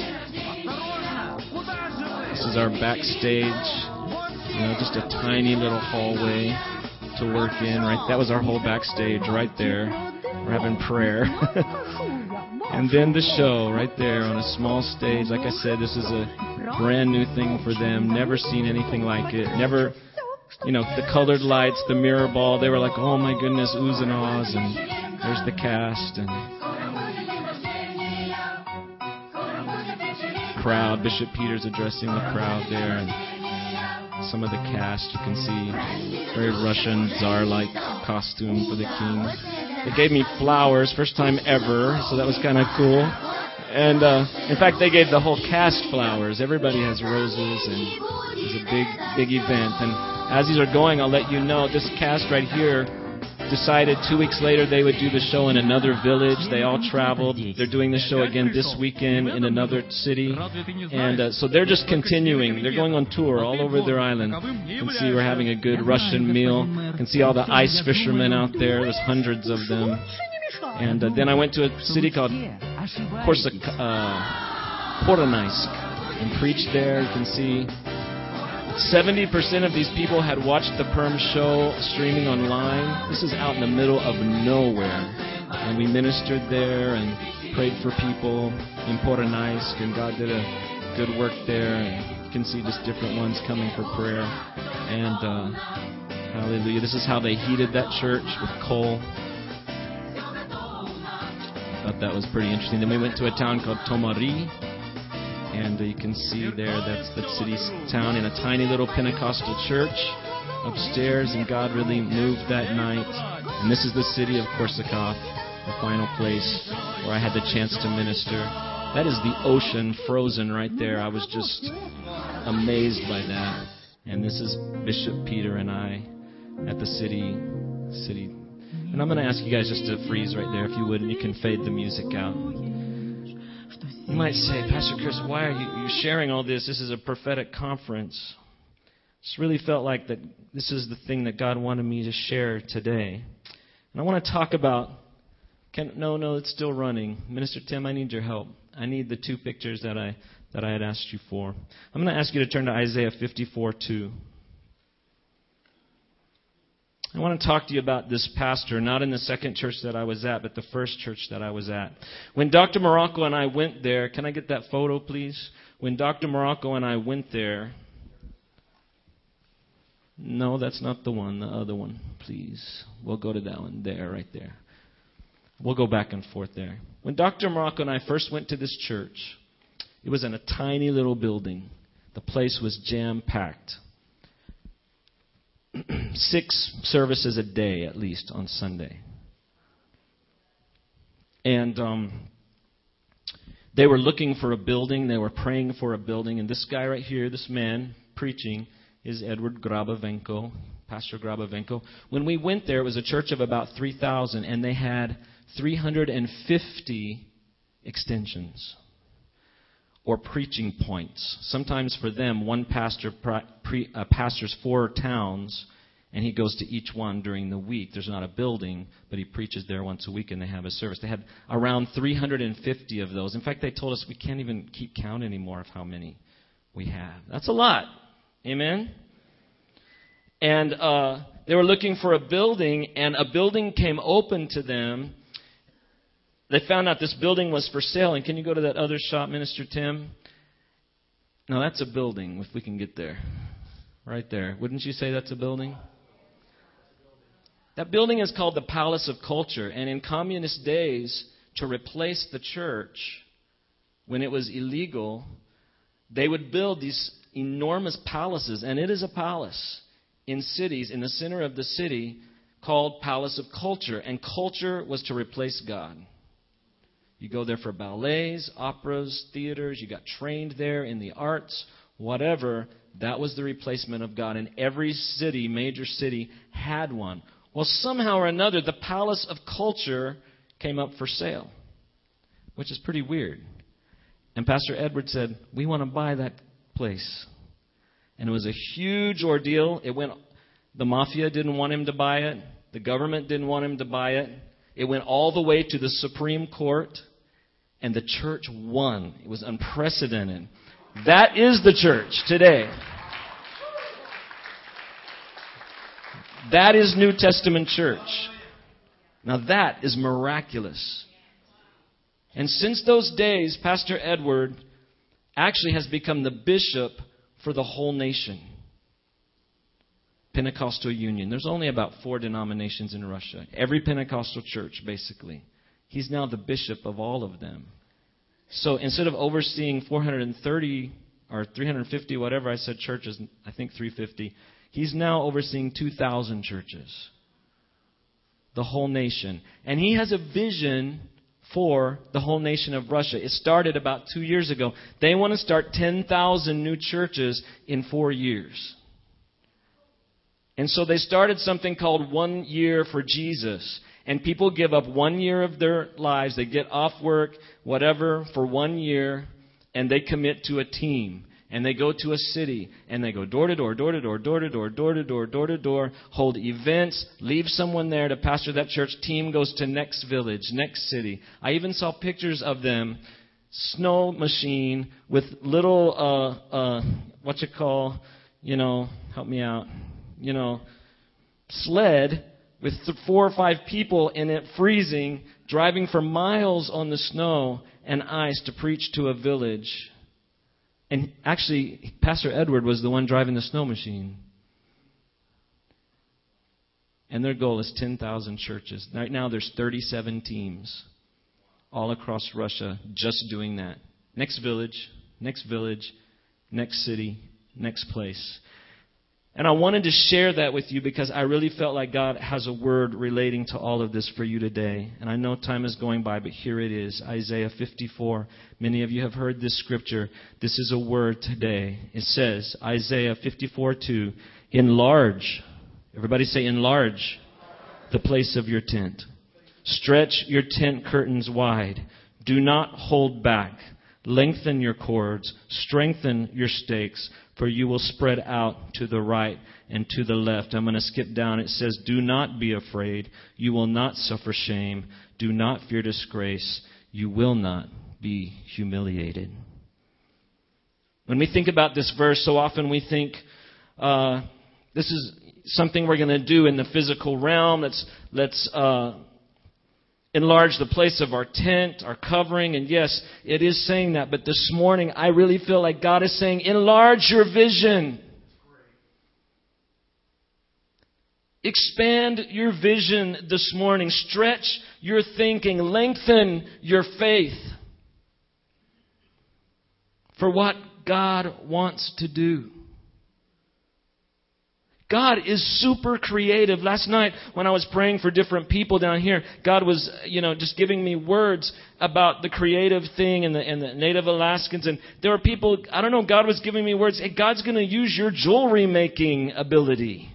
This is our backstage, just a tiny little hallway to work in. Right, that was our whole backstage right there. We're having prayer. And then the show right there on a small stage. Like I said, this is a brand new thing for them. Never seen anything like it. Never, the colored lights, the mirror ball. They were like, oh my goodness, oohs and ahs. And there's the cast and crowd. Bishop Peter's addressing the crowd there, and some of the cast you can see, very Russian Tsar-like costume for the king. They gave me flowers, first time ever, so that was kind of cool. And in fact, they gave the whole cast flowers. Everybody has roses, and it was a big event. And as these are going, I'll let you know, this cast right here decided 2 weeks later they would do the show in another village. They all traveled. They're doing the show again this weekend in another city. And so they're just continuing. They're going on tour all over their island. You can see we're having a good Russian meal. You can see all the ice fishermen out there. There's hundreds of them. And then I went to a city called Poronaisk and preached there. You can see 70% of these people had watched the Perm show streaming online. This is out in the middle of nowhere. And we ministered there and prayed for people in Poronaisk, and God did a good work there. And you can see just different ones coming for prayer. And Hallelujah. This is how they heated that church, with coal. I thought that was pretty interesting. Then we went to a town called Tomari. And you can see there, that's the city's town, in a tiny little Pentecostal church upstairs. And God really moved that night. And this is the city of Korsakov, the final place where I had the chance to minister. That is the ocean frozen right there. I was just amazed by that. And this is Bishop Peter and I at the city. And I'm going to ask you guys just to freeze right there, if you would, and you can fade the music out. You might say, Pastor Chris, why are you sharing all this? This is a prophetic conference. Just really felt like that this is the thing that God wanted me to share today. And I want to talk about... No, it's still running. Minister Tim, I need your help. I need the 2 pictures that I had asked you for. I'm going to ask you to turn to Isaiah 54:2. I want to talk to you about this pastor, not in the second church that I was at, but the first church that I was at. When Dr. Morocco and I went there, can I get that photo, please? When Dr. Morocco and I went there, no, that's not the one, the other one, please. We'll go to that one there, right there. We'll go back and forth there. When Dr. Morocco and I first went to this church, it was in a tiny little building. The place was jam-packed. 6 services a day, at least, on Sunday. And they were looking for a building. They were praying for a building. And this guy right here, this man preaching, is Edward Grabovenko, Pastor Grabovenko. When we went there, it was a church of about 3,000, and they had 350 extensions or preaching points. Sometimes for them, one pastor pastors 4 towns, and he goes to each one during the week. There's not a building, but he preaches there once a week, and they have a service. They had around 350 of those. In fact, they told us we can't even keep count anymore of how many we have. That's a lot. Amen? And they were looking for a building, and a building came open to them. They found out this building was for sale. And can you go to that other shot, Minister Tim? No, that's a building, if we can get there. Right there. Wouldn't you say that's a building? That building is called the Palace of Culture. And in communist days, to replace the church, when it was illegal, they would build these enormous palaces. And it is a palace in cities, in the center of the city, called Palace of Culture. And culture was to replace God. You go there for ballets, operas, theaters. You got trained there in the arts, whatever. That was the replacement of God. And every city, major city, had one. Well, somehow or another, the Palace of Culture came up for sale, which is pretty weird. And Pastor Edward said, we want to buy that place. And it was a huge ordeal. The mafia didn't want him to buy it. The government didn't want him to buy it. It went all the way to the Supreme Court, and the church won. It was unprecedented. That is the church today. That is New Testament church. Now that is miraculous. And since those days, Pastor Edward actually has become the bishop for the whole nation. Pentecostal Union. There's only about 4 denominations in Russia. Every Pentecostal church, basically. He's now the bishop of all of them. So instead of overseeing 430 or 350, whatever I said churches, I think 350, he's now overseeing 2,000 churches. The whole nation. And he has a vision for the whole nation of Russia. It started about 2 years ago. They want to start 10,000 new churches in 4 years. And so they started something called 1 Year for Jesus. And people give up 1 year of their lives. They get off work, whatever, for 1 year. And they commit to a team. And they go to a city. And they go door to door, door to door, door to door, door to door, door to door. Hold events. Leave someone there to pastor that church. Team goes to next village, next city. I even saw pictures of them. Snow machine with little, help me out. Sled with 4 or 5 people in it, freezing, driving for miles on the snow and ice to preach to a village. And actually, Pastor Edward was the one driving the snow machine. And their goal is 10,000 churches. Right now there's 37 teams all across Russia just doing that. Next village, next city, next place. And I wanted to share that with you because I really felt like God has a word relating to all of this for you today. And I know time is going by, but here it is, Isaiah 54. Many of you have heard this scripture. This is a word today. It says, Isaiah 54:2, enlarge. Everybody say enlarge the place of your tent. Stretch your tent curtains wide. Do not hold back. Lengthen your cords. Strengthen your stakes. For you will spread out to the right and to the left. I'm going to skip down. It says, do not be afraid. You will not suffer shame. Do not fear disgrace. You will not be humiliated. When we think about this verse, so often we think this is something we're going to do in the physical realm. Let's enlarge the place of our tent, our covering. And yes, it is saying that. But this morning, I really feel like God is saying, enlarge your vision. Expand your vision this morning. Stretch your thinking. Lengthen your faith for what God wants to do. God is super creative. Last night when I was praying for different people down here, God was, just giving me words about the creative thing and the Native Alaskans. And there were people, God was giving me words. Hey, God's going to use your jewelry making ability.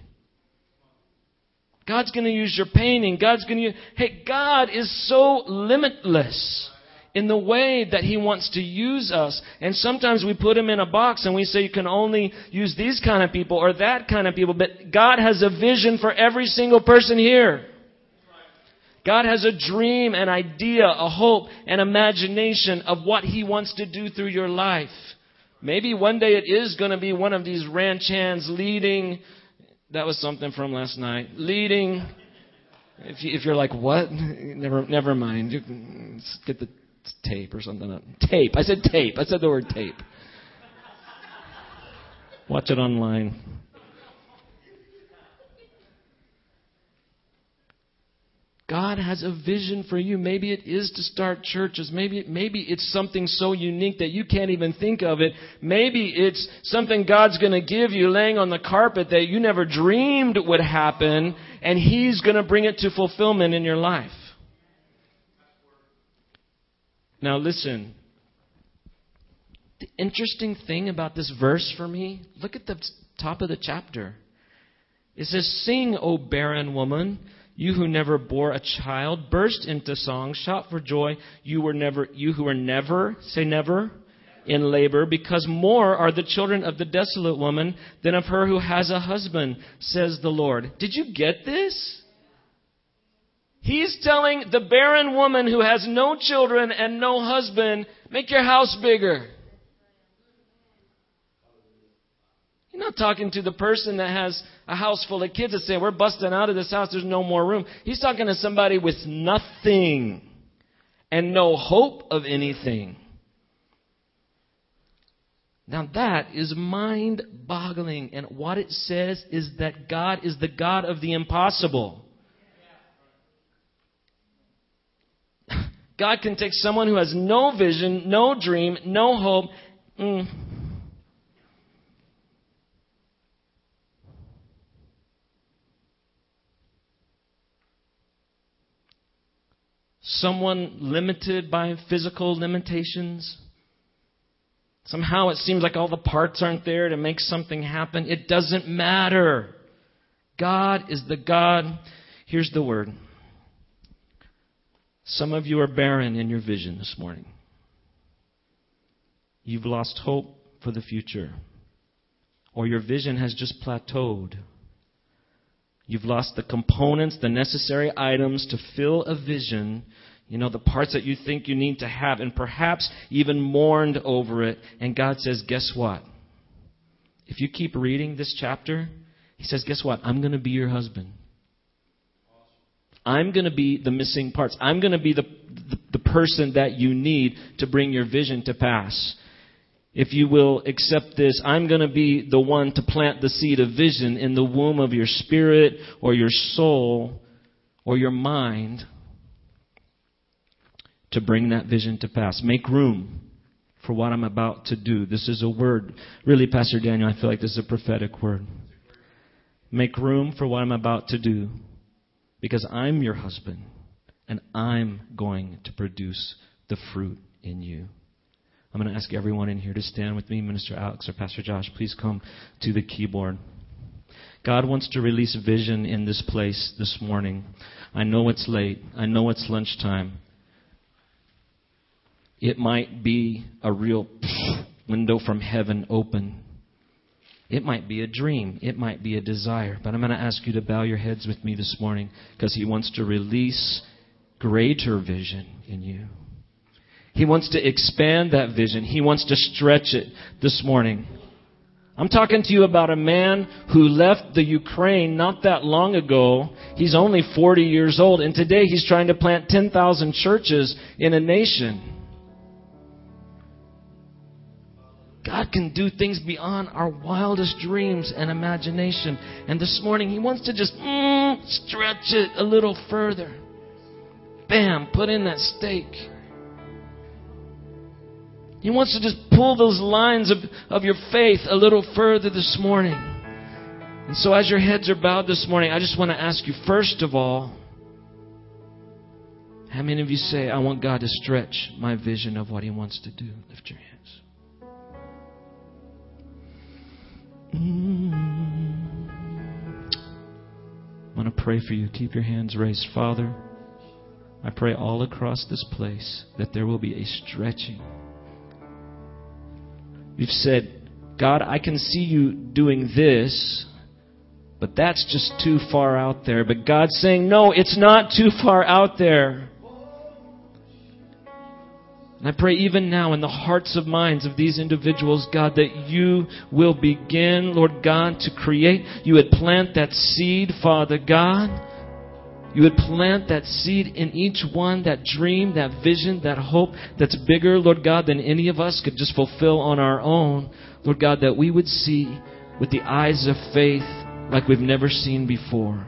God's going to use your painting. God is so limitless in the way that He wants to use us. And sometimes we put Him in a box and we say you can only use these kind of people or that kind of people. But God has a vision for every single person here. God has a dream, an idea, a hope, an imagination of what He wants to do through your life. Maybe one day it is going to be one of these ranch hands leading. That was something from last night. Leading. If you're like, what? Never mind. You can get the tape or something. Tape. I said tape. I said the word tape. Watch it online. God has a vision for you. Maybe it is to start churches. Maybe it's something so unique that you can't even think of it. Maybe it's something God's going to give you laying on the carpet that you never dreamed would happen, and He's going to bring it to fulfillment in your life. Now listen, the interesting thing about this verse for me, look at the top of the chapter. It says, sing, O barren woman, you who never bore a child, burst into song, shout for joy, you who were never, say never, in labor, because more are the children of the desolate woman than of her who has a husband, says the Lord. Did you get this? He's telling the barren woman who has no children and no husband, make your house bigger. He's not talking to the person that has a house full of kids and saying, we're busting out of this house, there's no more room. He's talking to somebody with nothing and no hope of anything. Now that is mind-boggling. And what it says is that God is the God of the impossible. God can take someone who has no vision, no dream, no hope. Someone limited by physical limitations. Somehow it seems like all the parts aren't there to make something happen. It doesn't matter. God is the God. Here's the word. Some of you are barren in your vision this morning. You've lost hope for the future. Or your vision has just plateaued. You've lost the components, the necessary items to fill a vision. The parts that you think you need to have, and perhaps even mourned over it. And God says, guess what? If you keep reading this chapter, He says, guess what? I'm going to be your husband. I'm going to be the missing parts. I'm going to be the person that you need to bring your vision to pass. if you will accept this, I'm going to be the one to plant the seed of vision in the womb of your spirit or your soul or your mind to bring that vision to pass. Make room for what I'm about to do. This is a word. Really, Pastor Daniel, I feel like this is a prophetic word. Make room for what I'm about to do, because I'm your husband and I'm going to produce the fruit in you. I'm going to ask everyone in here to stand with me. Minister Alex or Pastor Josh, please come to the keyboard. God wants to release vision in this place this morning. I know it's late. I know it's lunchtime. It might be a real window from heaven open. It might be a dream. It might be a desire. But I'm going to ask you to bow your heads with me this morning, because He wants to release greater vision in you. He wants to expand that vision. He wants to stretch it this morning. I'm talking to you about a man who left the Ukraine not that long ago. He's only 40 years old, and today he's trying to plant 10,000 churches in a nation. God can do things beyond our wildest dreams and imagination. And this morning He wants to just stretch it a little further. Bam, put in that stake. He wants to just pull those lines of your faith a little further this morning. And so as your heads are bowed this morning, I just want to ask you, first of all, how many of you say, I want God to stretch my vision of what He wants to do? Lift your hands. I want to pray for you. Keep your hands raised. Father, I pray all across this place that there will be a stretching. You've said, God, I can see you doing this, but that's just too far out there. But God's saying, no, it's not too far out there. And I pray even now in the hearts and minds of these individuals, God, that you will begin, Lord God, to create. You would plant that seed, Father God. You would plant that seed in each one, that dream, that vision, that hope that's bigger, Lord God, than any of us could just fulfill on our own. Lord God, that we would see with the eyes of faith like we've never seen before.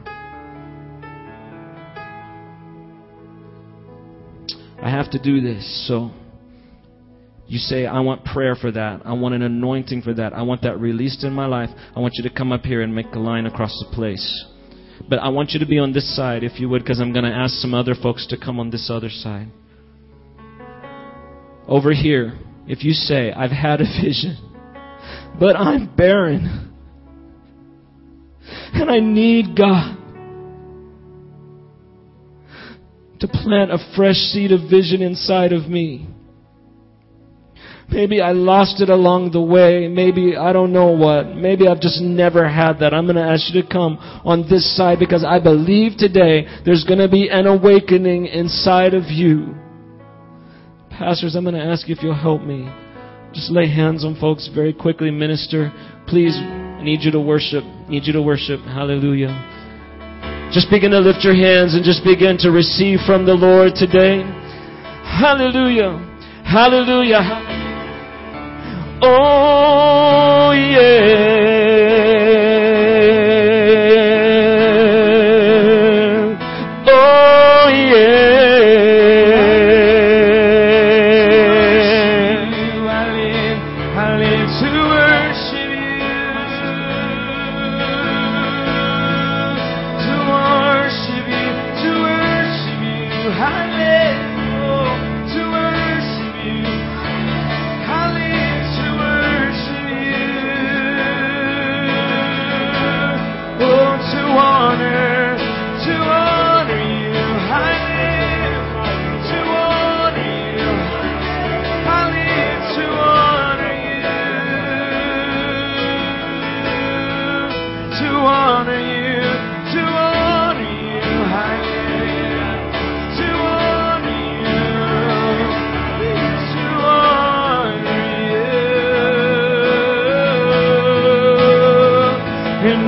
I have to do this, so you say, I want prayer for that. I want an anointing for that. I want that released in my life. I want you to come up here and make a line across the place. But I want you to be on this side, if you would, because I'm going to ask some other folks to come on this other side. Over here, if you say, I've had a vision, but I'm barren, and I need God to plant a fresh seed of vision inside of me. Maybe I lost it along the way. Maybe I don't know what. Maybe I've just never had that. I'm going to ask you to come on this side, because I believe today there's going to be an awakening inside of you. Pastors, I'm going to ask you if you'll help me. Just lay hands on folks very quickly. Minister, please, I need you to worship. Hallelujah. Just begin to lift your hands and just begin to receive from the Lord today. Hallelujah. Hallelujah. Oh, yeah. Oh, yeah. I live to worship you. To worship you. To worship you. I live to worship you. I live to worship you. Oh, to honor you. I live to honor you. I live to honor you. To honor you. To honor you. I live to honor you. To honor you. And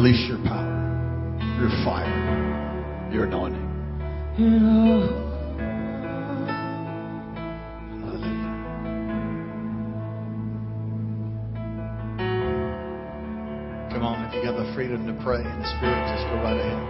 Release your power, your fire, your anointing. Hallelujah. Come on, if you got the freedom to pray in the Spirit, just go right ahead.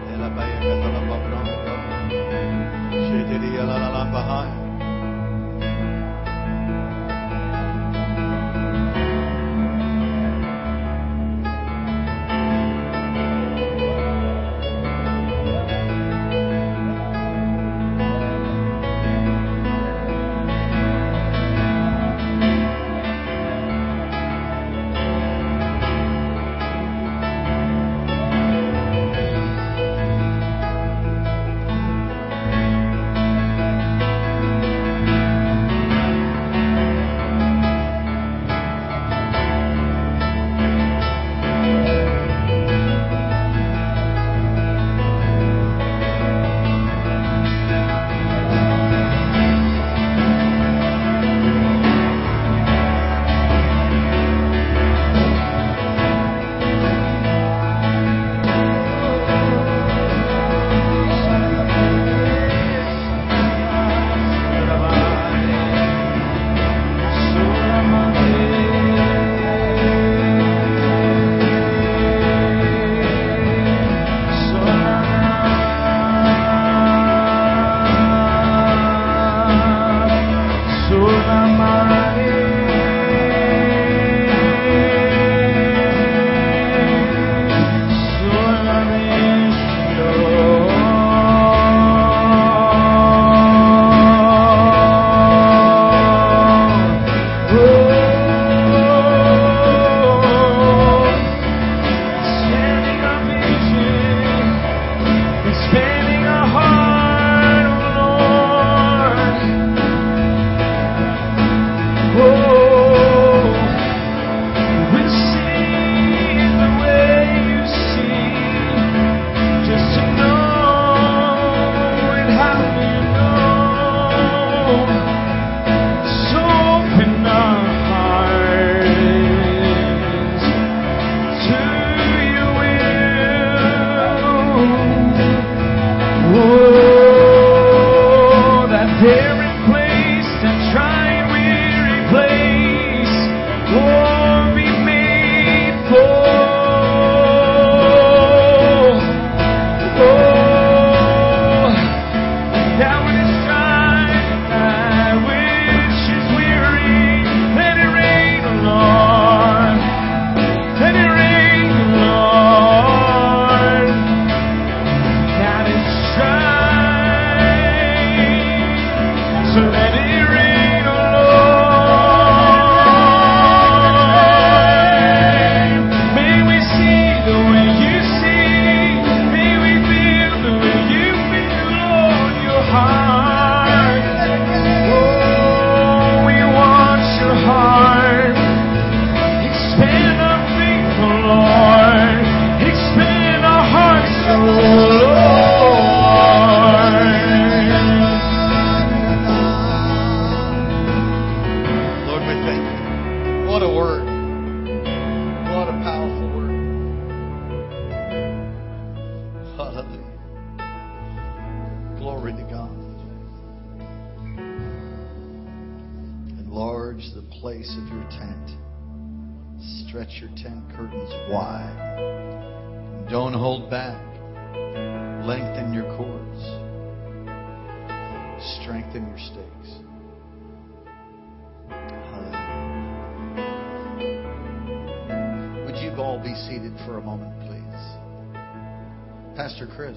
Pastor Chris,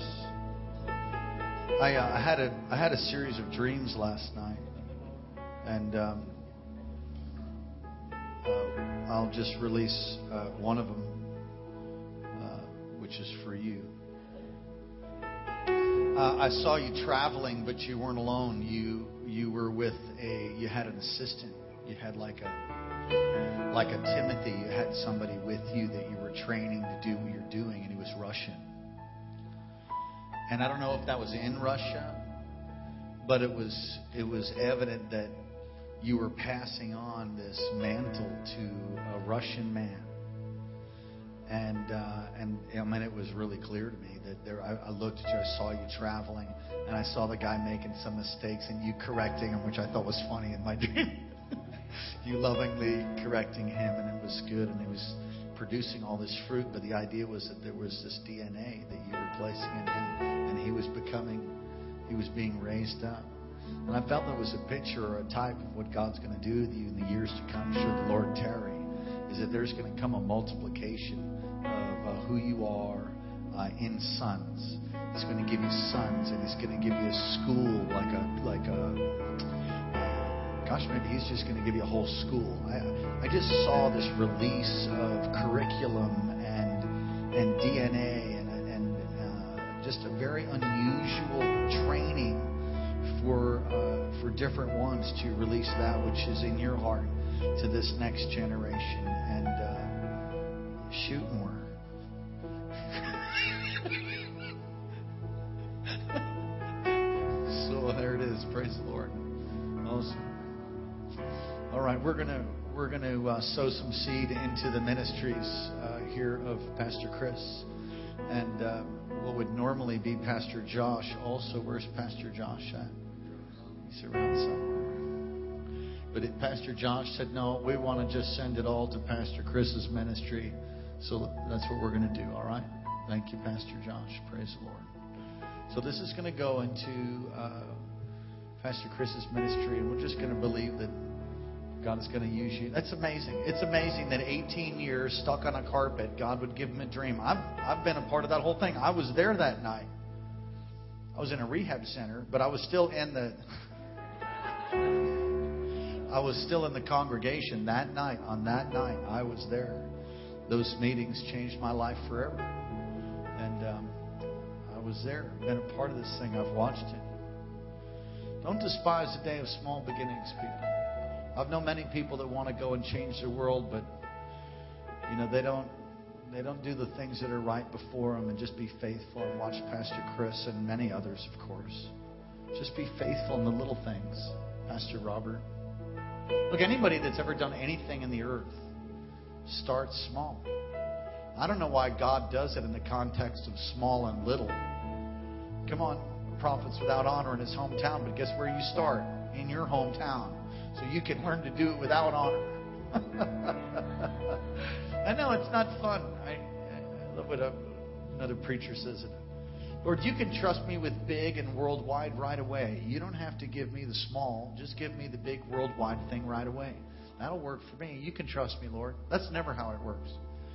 I had a series of dreams last night, and I'll just release one of them, which is for you. I saw you traveling, but you weren't alone. You were with you had an assistant. You had like a Timothy. You had somebody with you that you were training to do what you're doing, and he was Russian. And I don't know if that was in Russia, but it was evident that you were passing on this mantle to a Russian man. And I mean, it was really clear to me that I looked at you, I saw you traveling, and I saw the guy making some mistakes and you correcting him, which I thought was funny in my dream. You lovingly correcting him, and it was good, and he was producing all this fruit. But the idea was that there was this DNA that you were placing in him, and he was being raised up. And I felt there was a picture or a type of what God's going to do with you in the years to come, should the Lord tarry, is that there's going to come a multiplication of who you are in sons. He's going to give you sons, and He's going to give you a school gosh, maybe He's just going to give you a whole school. I just saw this release of curriculum and DNA and just a very unusual training for different ones to release that which is in your heart to this next generation, and shoot more. So there it is. Praise the Lord. Awesome. All right, we're gonna sow some seed into the ministries here of Pastor Chris, and what would normally be Pastor Josh. Also, where's Pastor Josh at? He's around somewhere. But Pastor Josh said, no, we want to just send it all to Pastor Chris's ministry. So that's what we're going to do. All right. Thank you, Pastor Josh. Praise the Lord. So this is going to go into Pastor Chris's ministry, and we're just going to believe that God is going to use you. That's amazing. It's amazing that 18 years stuck on a carpet, God would give him a dream. I've been a part of that whole thing. I was there that night. I was in a rehab center, but I was still in the congregation that night. On that night, I was there. Those meetings changed my life forever. And I was there. I've been a part of this thing. I've watched it. Don't despise the day of small beginnings, people. I've known many people that want to go and change the world, but they don't do the things that are right before them, and just be faithful. And watch Pastor Chris and many others, of course. Just be faithful in the little things. Pastor Robert. Look, anybody that's ever done anything in the earth starts small. I don't know why God does it in the context of small and little. Come on, prophets without honor in his hometown, but guess where you start? In your hometown. So you can learn to do it without honor. I know it's not fun. I love what another preacher says. Lord, you can trust me with big and worldwide right away. You don't have to give me the small. Just give me the big worldwide thing right away. That'll work for me. You can trust me, Lord. That's never how it works.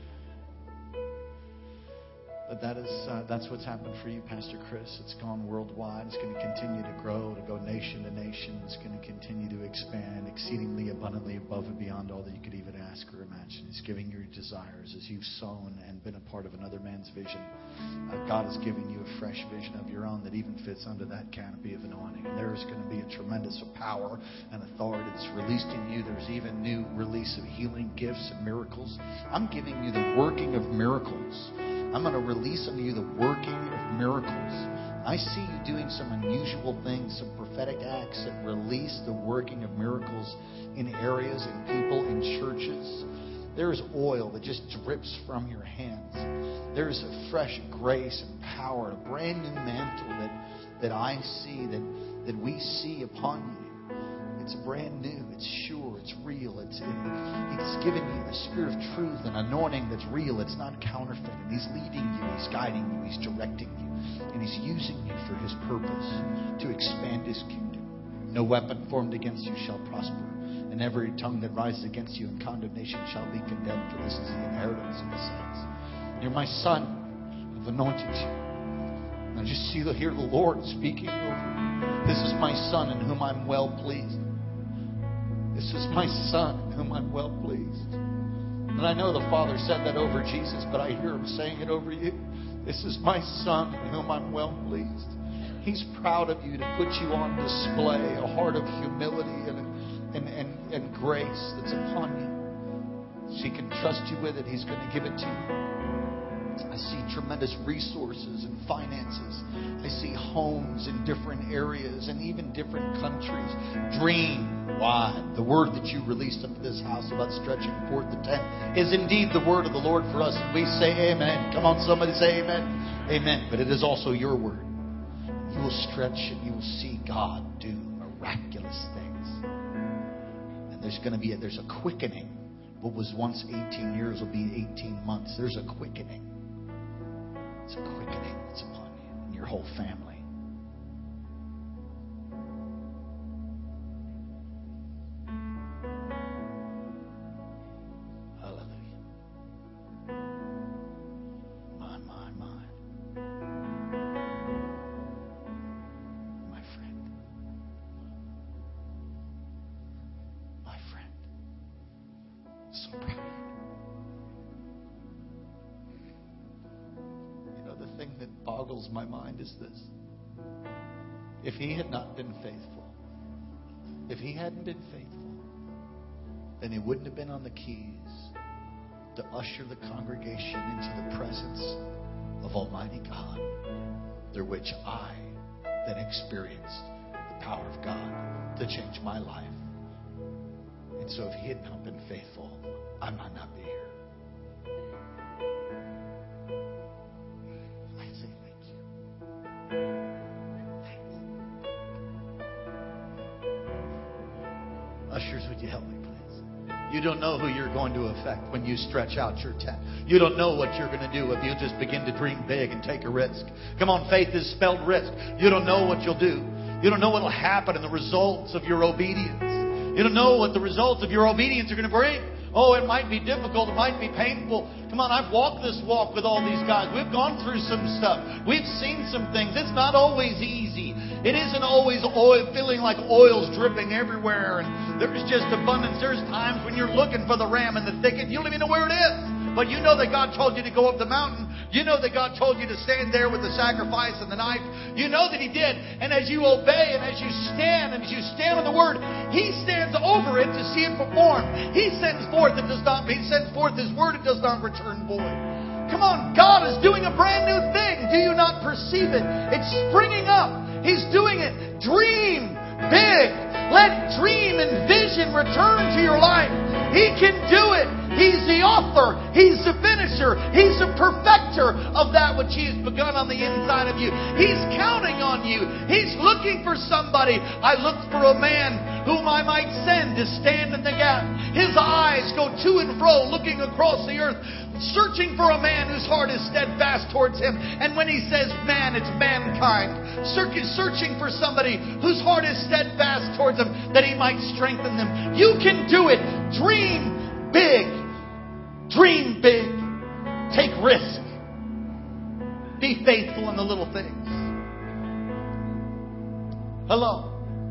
But that's what's happened for you, Pastor Chris. It's gone worldwide. It's going to continue to grow, to go nation to nation. It's going to continue to expand exceedingly abundantly above and beyond all that you could even ask or imagine. He's giving you your desires as you've sown and been a part of another man's vision. God is giving you a fresh vision of your own that even fits under that canopy of anointing. And there is going to be a tremendous power and authority that's released in you. There's even new release of healing gifts and miracles. I'm giving you the working of miracles. I'm going to release unto you the working of miracles. I see you doing some unusual things, some prophetic acts that release the working of miracles in areas and people in churches. There's oil that just drips from your hands. There's a fresh grace and power, a brand new mantle that I see, that we see upon you. It's brand new. It's sure. It's real. It's given you a spirit of truth and anointing that's real. It's not counterfeit. And He's leading you. He's guiding you. He's directing you. And He's using you for His purpose to expand His kingdom. No weapon formed against you shall prosper. And every tongue that rises against you in condemnation shall be condemned. For this is the inheritance of the saints. You're my son. I've anointed you. And I just hear the Lord speaking over you. This is my son in whom I'm well pleased. This is my son in whom I'm well pleased. And I know the Father said that over Jesus, but I hear Him saying it over you. This is my son in whom I'm well pleased. He's proud of you to put you on display, a heart of humility and grace that's upon you. So He can trust you with it. He's going to give it to you. I see tremendous resources and finances. I see homes in different areas and even different countries. Dream wide. The word that you released into this house about stretching forth the tent is indeed the word of the Lord for us. And we say amen. Come on, somebody say amen. Amen. But it is also your word. You will stretch and you will see God do miraculous things. And there's a quickening. What was once 18 years will be 18 months. There's a quickening. It's a quickening that's upon you and your whole family. Hallelujah. My. My friend. My friend. So proud of you. The thing that boggles my mind is this. If he had not been faithful, if he hadn't been faithful, then he wouldn't have been on the keys to usher the congregation into the presence of Almighty God, through which I then experienced the power of God to change my life. And so if he had not been faithful, I might not be here. Ushers, would you help me, please? You don't know who you're going to affect when you stretch out your tent. You don't know what you're going to do if you just begin to dream big and take a risk. Come on, faith is spelled risk. You don't know what you'll do. You don't know what will happen in the results of your obedience. You don't know what the results of your obedience are going to bring. Oh, it might be difficult. It might be painful. Come on, I've walked this walk with all these guys. We've gone through some stuff. We've seen some things. It's not always easy. It isn't always oil, feeling like oil's dripping everywhere and there's just abundance. There's times when you're looking for the ram in the thicket. You don't even know where it is. But you know that God told you to go up the mountain. You know that God told you to stand there with the sacrifice and the knife. You know that He did. And as you obey and as you stand on the Word, He stands over it to see it perform. He sends forth His Word, it does not return void. Come on, God is doing a brand new thing. Do you not perceive it? It's springing up. He's doing it. Dream big. Let dream and vision return to your life. He can do it. He's the author. He's the finisher. He's the perfecter of that which He has begun on the inside of you. He's counting on you. He's looking for somebody. I looked for a man whom I might send to stand in the gap. His eyes go to and fro, looking across the earth, searching for a man whose heart is steadfast towards Him. And when He says man, it's mankind. Searching for somebody whose heart is steadfast towards Him, that He might strengthen them. You can do it. Dream big. Dream big. Take risk. Be faithful in the little things. Hello.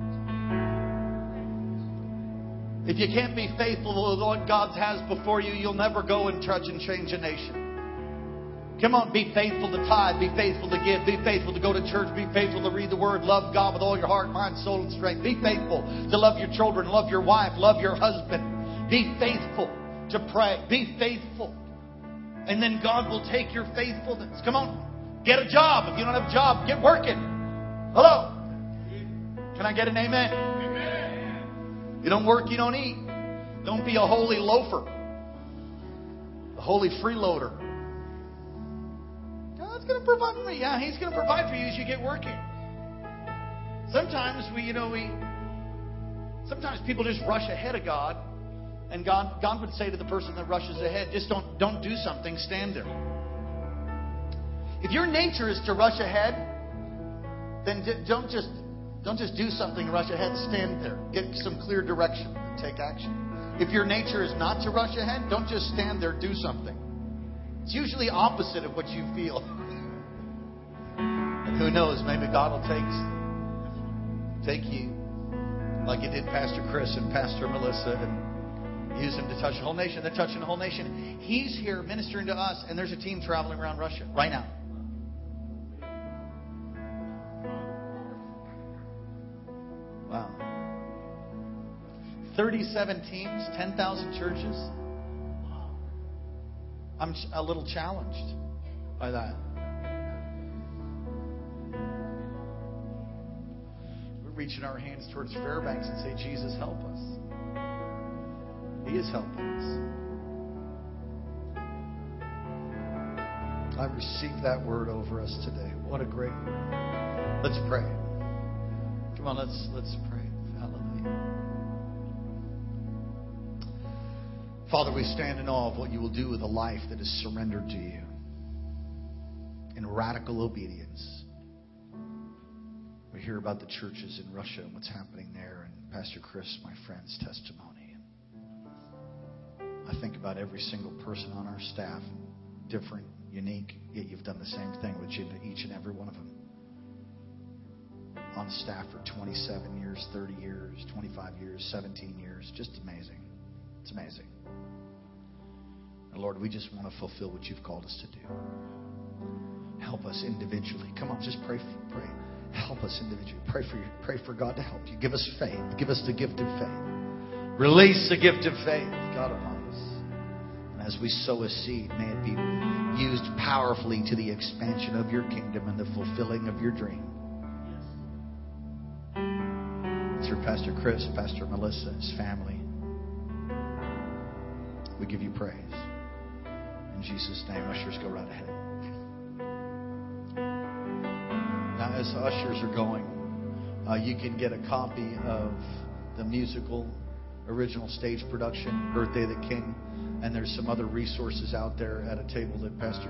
If you can't be faithful with what God has before you, you'll never go and touch and change a nation. Come on, be faithful to tithe, be faithful to give, be faithful to go to church, be faithful to read the Word, love God with all your heart, mind, soul, and strength. Be faithful to love your children, love your wife, love your husband. Be faithful to pray. Be faithful. And then God will take your faithfulness. Come on, get a job. If you don't have a job, get working. Hello? Can I get an amen? Amen. You don't work, you don't eat. Don't be a holy loafer. A holy freeloader. God's going to provide for me. Yeah, He's going to provide for you as you get working. Sometimes sometimes people just rush ahead of God. And God would say to the person that rushes ahead, just don't do something, stand there. If your nature is to rush ahead, then don't just do something, rush ahead, stand there. Get some clear direction and take action. If your nature is not to rush ahead, don't just stand there, do something. It's usually opposite of what you feel. And who knows, maybe God will take you like He did Pastor Chris and Pastor Melissa and use Him to touch the whole nation. They're touching the whole nation. He's here ministering to us, and there's a team traveling around Russia right now. Wow. 37 teams, 10,000 churches. I'm a little challenged. by that. We're reaching our hands towards Fairbanks and say, Jesus, help us. He is helping us. I received that word over us today. What a great word. Let's pray. Come on, let's pray. Hallelujah. Father, we stand in awe of what you will do with a life that is surrendered to you in radical obedience. We hear about the churches in Russia and what's happening there, and Pastor Chris, my friend's testimony. I think about every single person on our staff, different, unique, yet you've done the same thing with each and every one of them. On staff for 27 years, 30 years, 25 years, 17 years. Just amazing. It's amazing. And Lord, we just want to fulfill what you've called us to do. Help us individually. Come on, just pray. Help us individually. Pray for God to help you. Give us faith. Give us the gift of faith. Release the gift of faith, God, upon us. And as we sow a seed, may it be used powerfully to the expansion of your kingdom and the fulfilling of your dream. Through Pastor Chris, Pastor Melissa, his family, we give you praise. In Jesus' name, ushers, go right ahead. Now, as the ushers are going, you can get a copy of the musical original stage production, Birthday of the King, and there's some other resources out there at a table that Pastor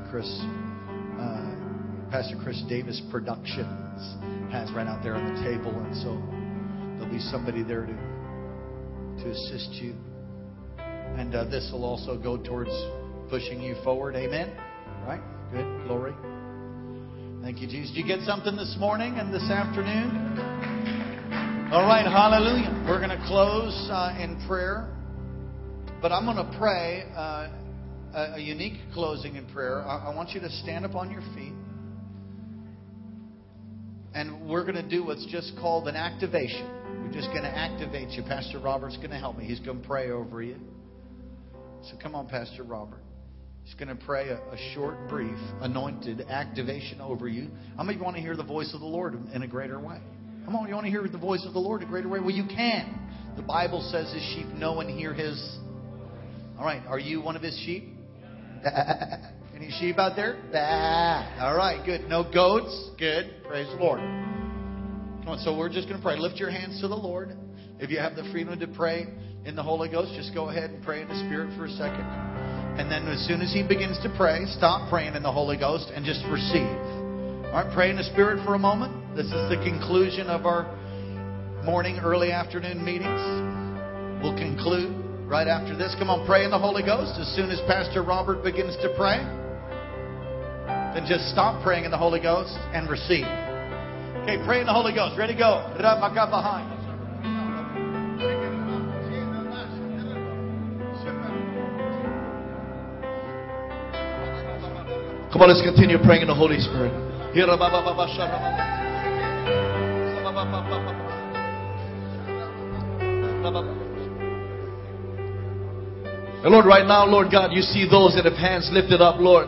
Chris Davis Productions has right out there on the table, and so there'll be somebody there to assist you. And this will also go towards pushing you forward. Amen? Right? Good. Glory. Thank you, Jesus. Did you get something this morning and this afternoon? All right. Hallelujah. We're going to close in prayer. But I'm going to pray a unique closing in prayer. I want you to stand up on your feet. And we're going to do what's just called an activation. We're just going to activate you. Pastor Robert's going to help me. He's going to pray over you. So come on, Pastor Robert. He's going to pray a short, brief, anointed activation over you. How many of you want to hear the voice of the Lord in a greater way? Come on, you want to hear the voice of the Lord in a greater way? Well, you can. The Bible says his sheep know and hear his. All right, are you one of his sheep? Any sheep out there? All right, good. No goats? Good. Praise the Lord. Come on, so we're just going to pray. Lift your hands to the Lord. If you have the freedom to pray in the Holy Ghost, just go ahead and pray in the Spirit for a second. And then as soon as he begins to pray, stop praying in the Holy Ghost and just receive. All right, pray in the Spirit for a moment. This is the conclusion of our morning, early afternoon meetings. We'll conclude right after this. Come on, pray in the Holy Ghost. As soon as Pastor Robert begins to pray, then just stop praying in the Holy Ghost and receive. Okay, pray in the Holy Ghost. Ready, go. Come on, let's continue praying in the Holy Spirit. And Lord, right now, Lord God, you see those that have hands lifted up, Lord.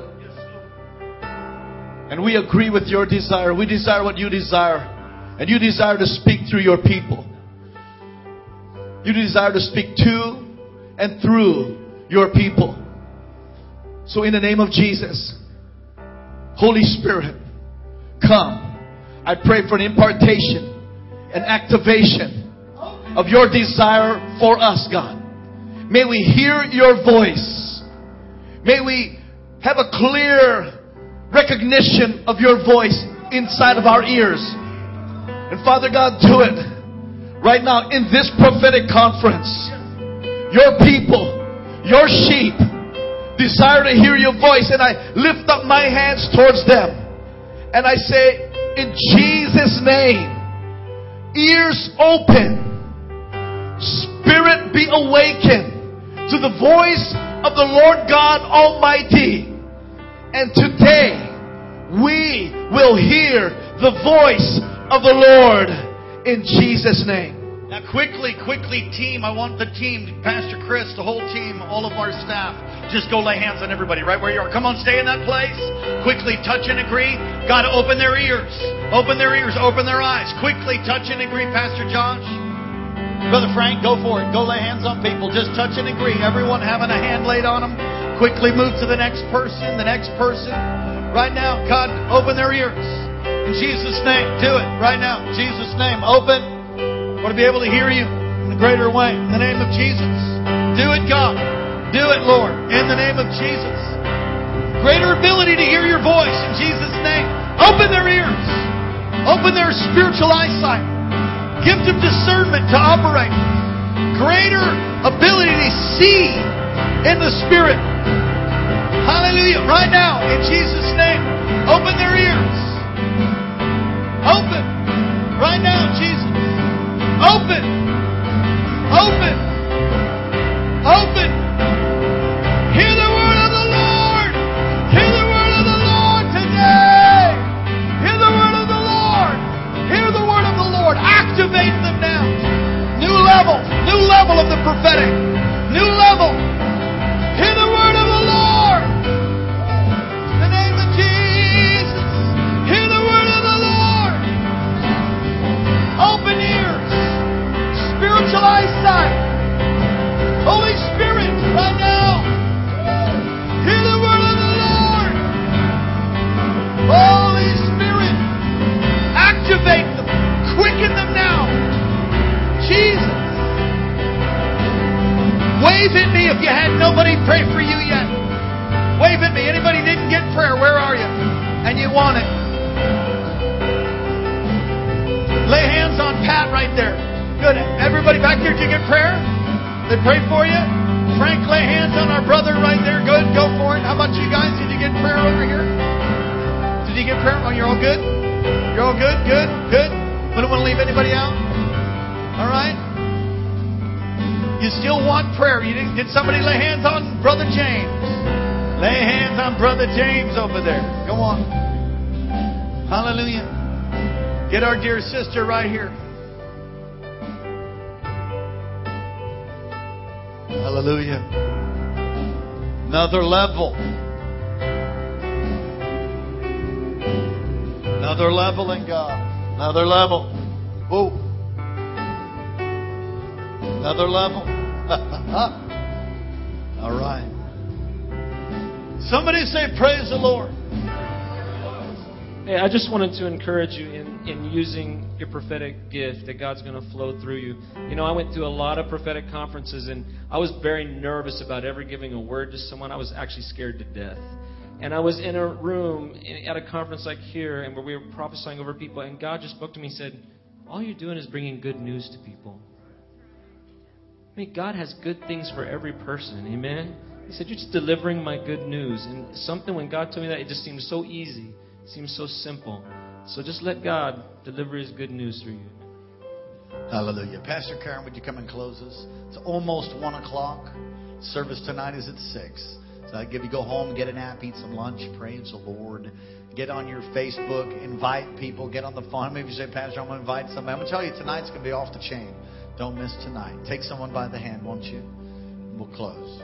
And we agree with your desire. We desire what you desire. And you desire to speak through your people. You desire to speak to and through your people. So in the name of Jesus, Holy Spirit, come. I pray for an impartation, an activation of your desire for us, God. May we hear your voice. May we have a clear recognition of your voice inside of our ears. And Father God, do it right now in this prophetic conference. Your people, your sheep, desire to hear your voice, and I lift up my hands towards them and I say, in Jesus' name, ears open, spirit be awakened to the voice of the Lord God Almighty. And today we will hear the voice of the Lord in Jesus' name. Now quickly, team, I want the team, Pastor Chris, the whole team, all of our staff, just go lay hands on everybody right where you are. Come on, stay in that place. Quickly touch and agree. God, open their ears. Open their ears. Open their eyes. Quickly touch and agree, Pastor Josh. Brother Frank, go for it. Go lay hands on people. Just touch and agree. Everyone having a hand laid on them. Quickly move to the next person. Right now, God, open their ears. In Jesus' name, do it. Right now, in Jesus' name, open. I want to be able to hear you in a greater way. In the name of Jesus. Do it, God. Do it, Lord. In the name of Jesus. Greater ability to hear your voice in Jesus' name. Open their ears. Open their spiritual eyesight. Gift of discernment to operate. Greater ability to see in the Spirit. Hallelujah. Right now, in Jesus' name. Open their ears. Open. Right now, Jesus. Open. Open. Open. Hear the word of the Lord. Hear the word of the Lord today. Hear the word of the Lord. Hear the word of the Lord. Activate them now. New level of the prophetic. New level. Hear the word of the Lord. In the name of Jesus. Hear the word of the Lord. Open ears. Spiritual eyesight. Holy Spirit, right now. Hear the word of the Lord. Holy Spirit, activate them. Quicken them now. Jesus. Wave at me if you had nobody pray for you yet. Wave at me. Anybody didn't get prayer? Where are you? And you want it. Lay hands on Pat right there. Good. Everybody back there, did you get prayer? They pray for you? Frank, lay hands on our brother right there. Good. Go for it. How about you guys? Did you get prayer over here? Did you get prayer? Oh, you're all good? You're all good? Good. Good. We don't want to leave anybody out? All right. You still want prayer. Did somebody lay hands on Brother James? Lay hands on Brother James over there. Go on. Hallelujah. Get our dear sister right here. Hallelujah. Another level. Another level in God. Another level. Whoa. Another level. All right. Somebody say, praise the Lord. Hey, I just wanted to encourage you in using your prophetic gift that God's going to flow through you. You know, I went through a lot of prophetic conferences, and I was very nervous about ever giving a word to someone. I was actually scared to death. And I was in a room at a conference like here, and where we were prophesying over people, and God just spoke to me and said, all you're doing is bringing good news to people. I mean, God has good things for every person. Amen? He said, you're just delivering my good news. And something, when God told me that, it just seemed so easy. It seems so simple. So just let God deliver His good news through you. Hallelujah. Pastor Karen, would you come and close us? It's almost 1 o'clock. Service tonight is at 6. So I give you go home, get a nap, eat some lunch, praise the Lord. Get on your Facebook, invite people, get on the phone. Maybe you say, Pastor, I'm going to invite somebody. I'm going to tell you, tonight's going to be off the chain. Don't miss tonight. Take someone by the hand, won't you? We'll close.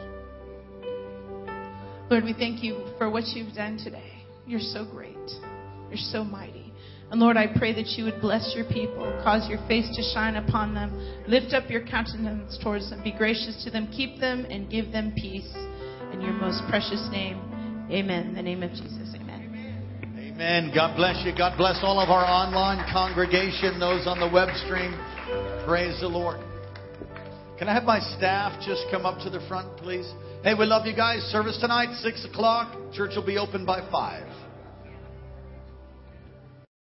Lord, we thank you for what you've done today. You're so great. You're so mighty. And Lord, I pray that you would bless your people, cause your face to shine upon them, lift up your countenance towards them, be gracious to them, keep them, and give them peace. In your most precious name, amen. In the name of Jesus, amen. Amen. God bless you. God bless all of our online congregation, those on the web stream. Praise the Lord. Can I have my staff just come up to the front, please? Hey, we love you guys. Service tonight, 6 o'clock. Church will be open by 5.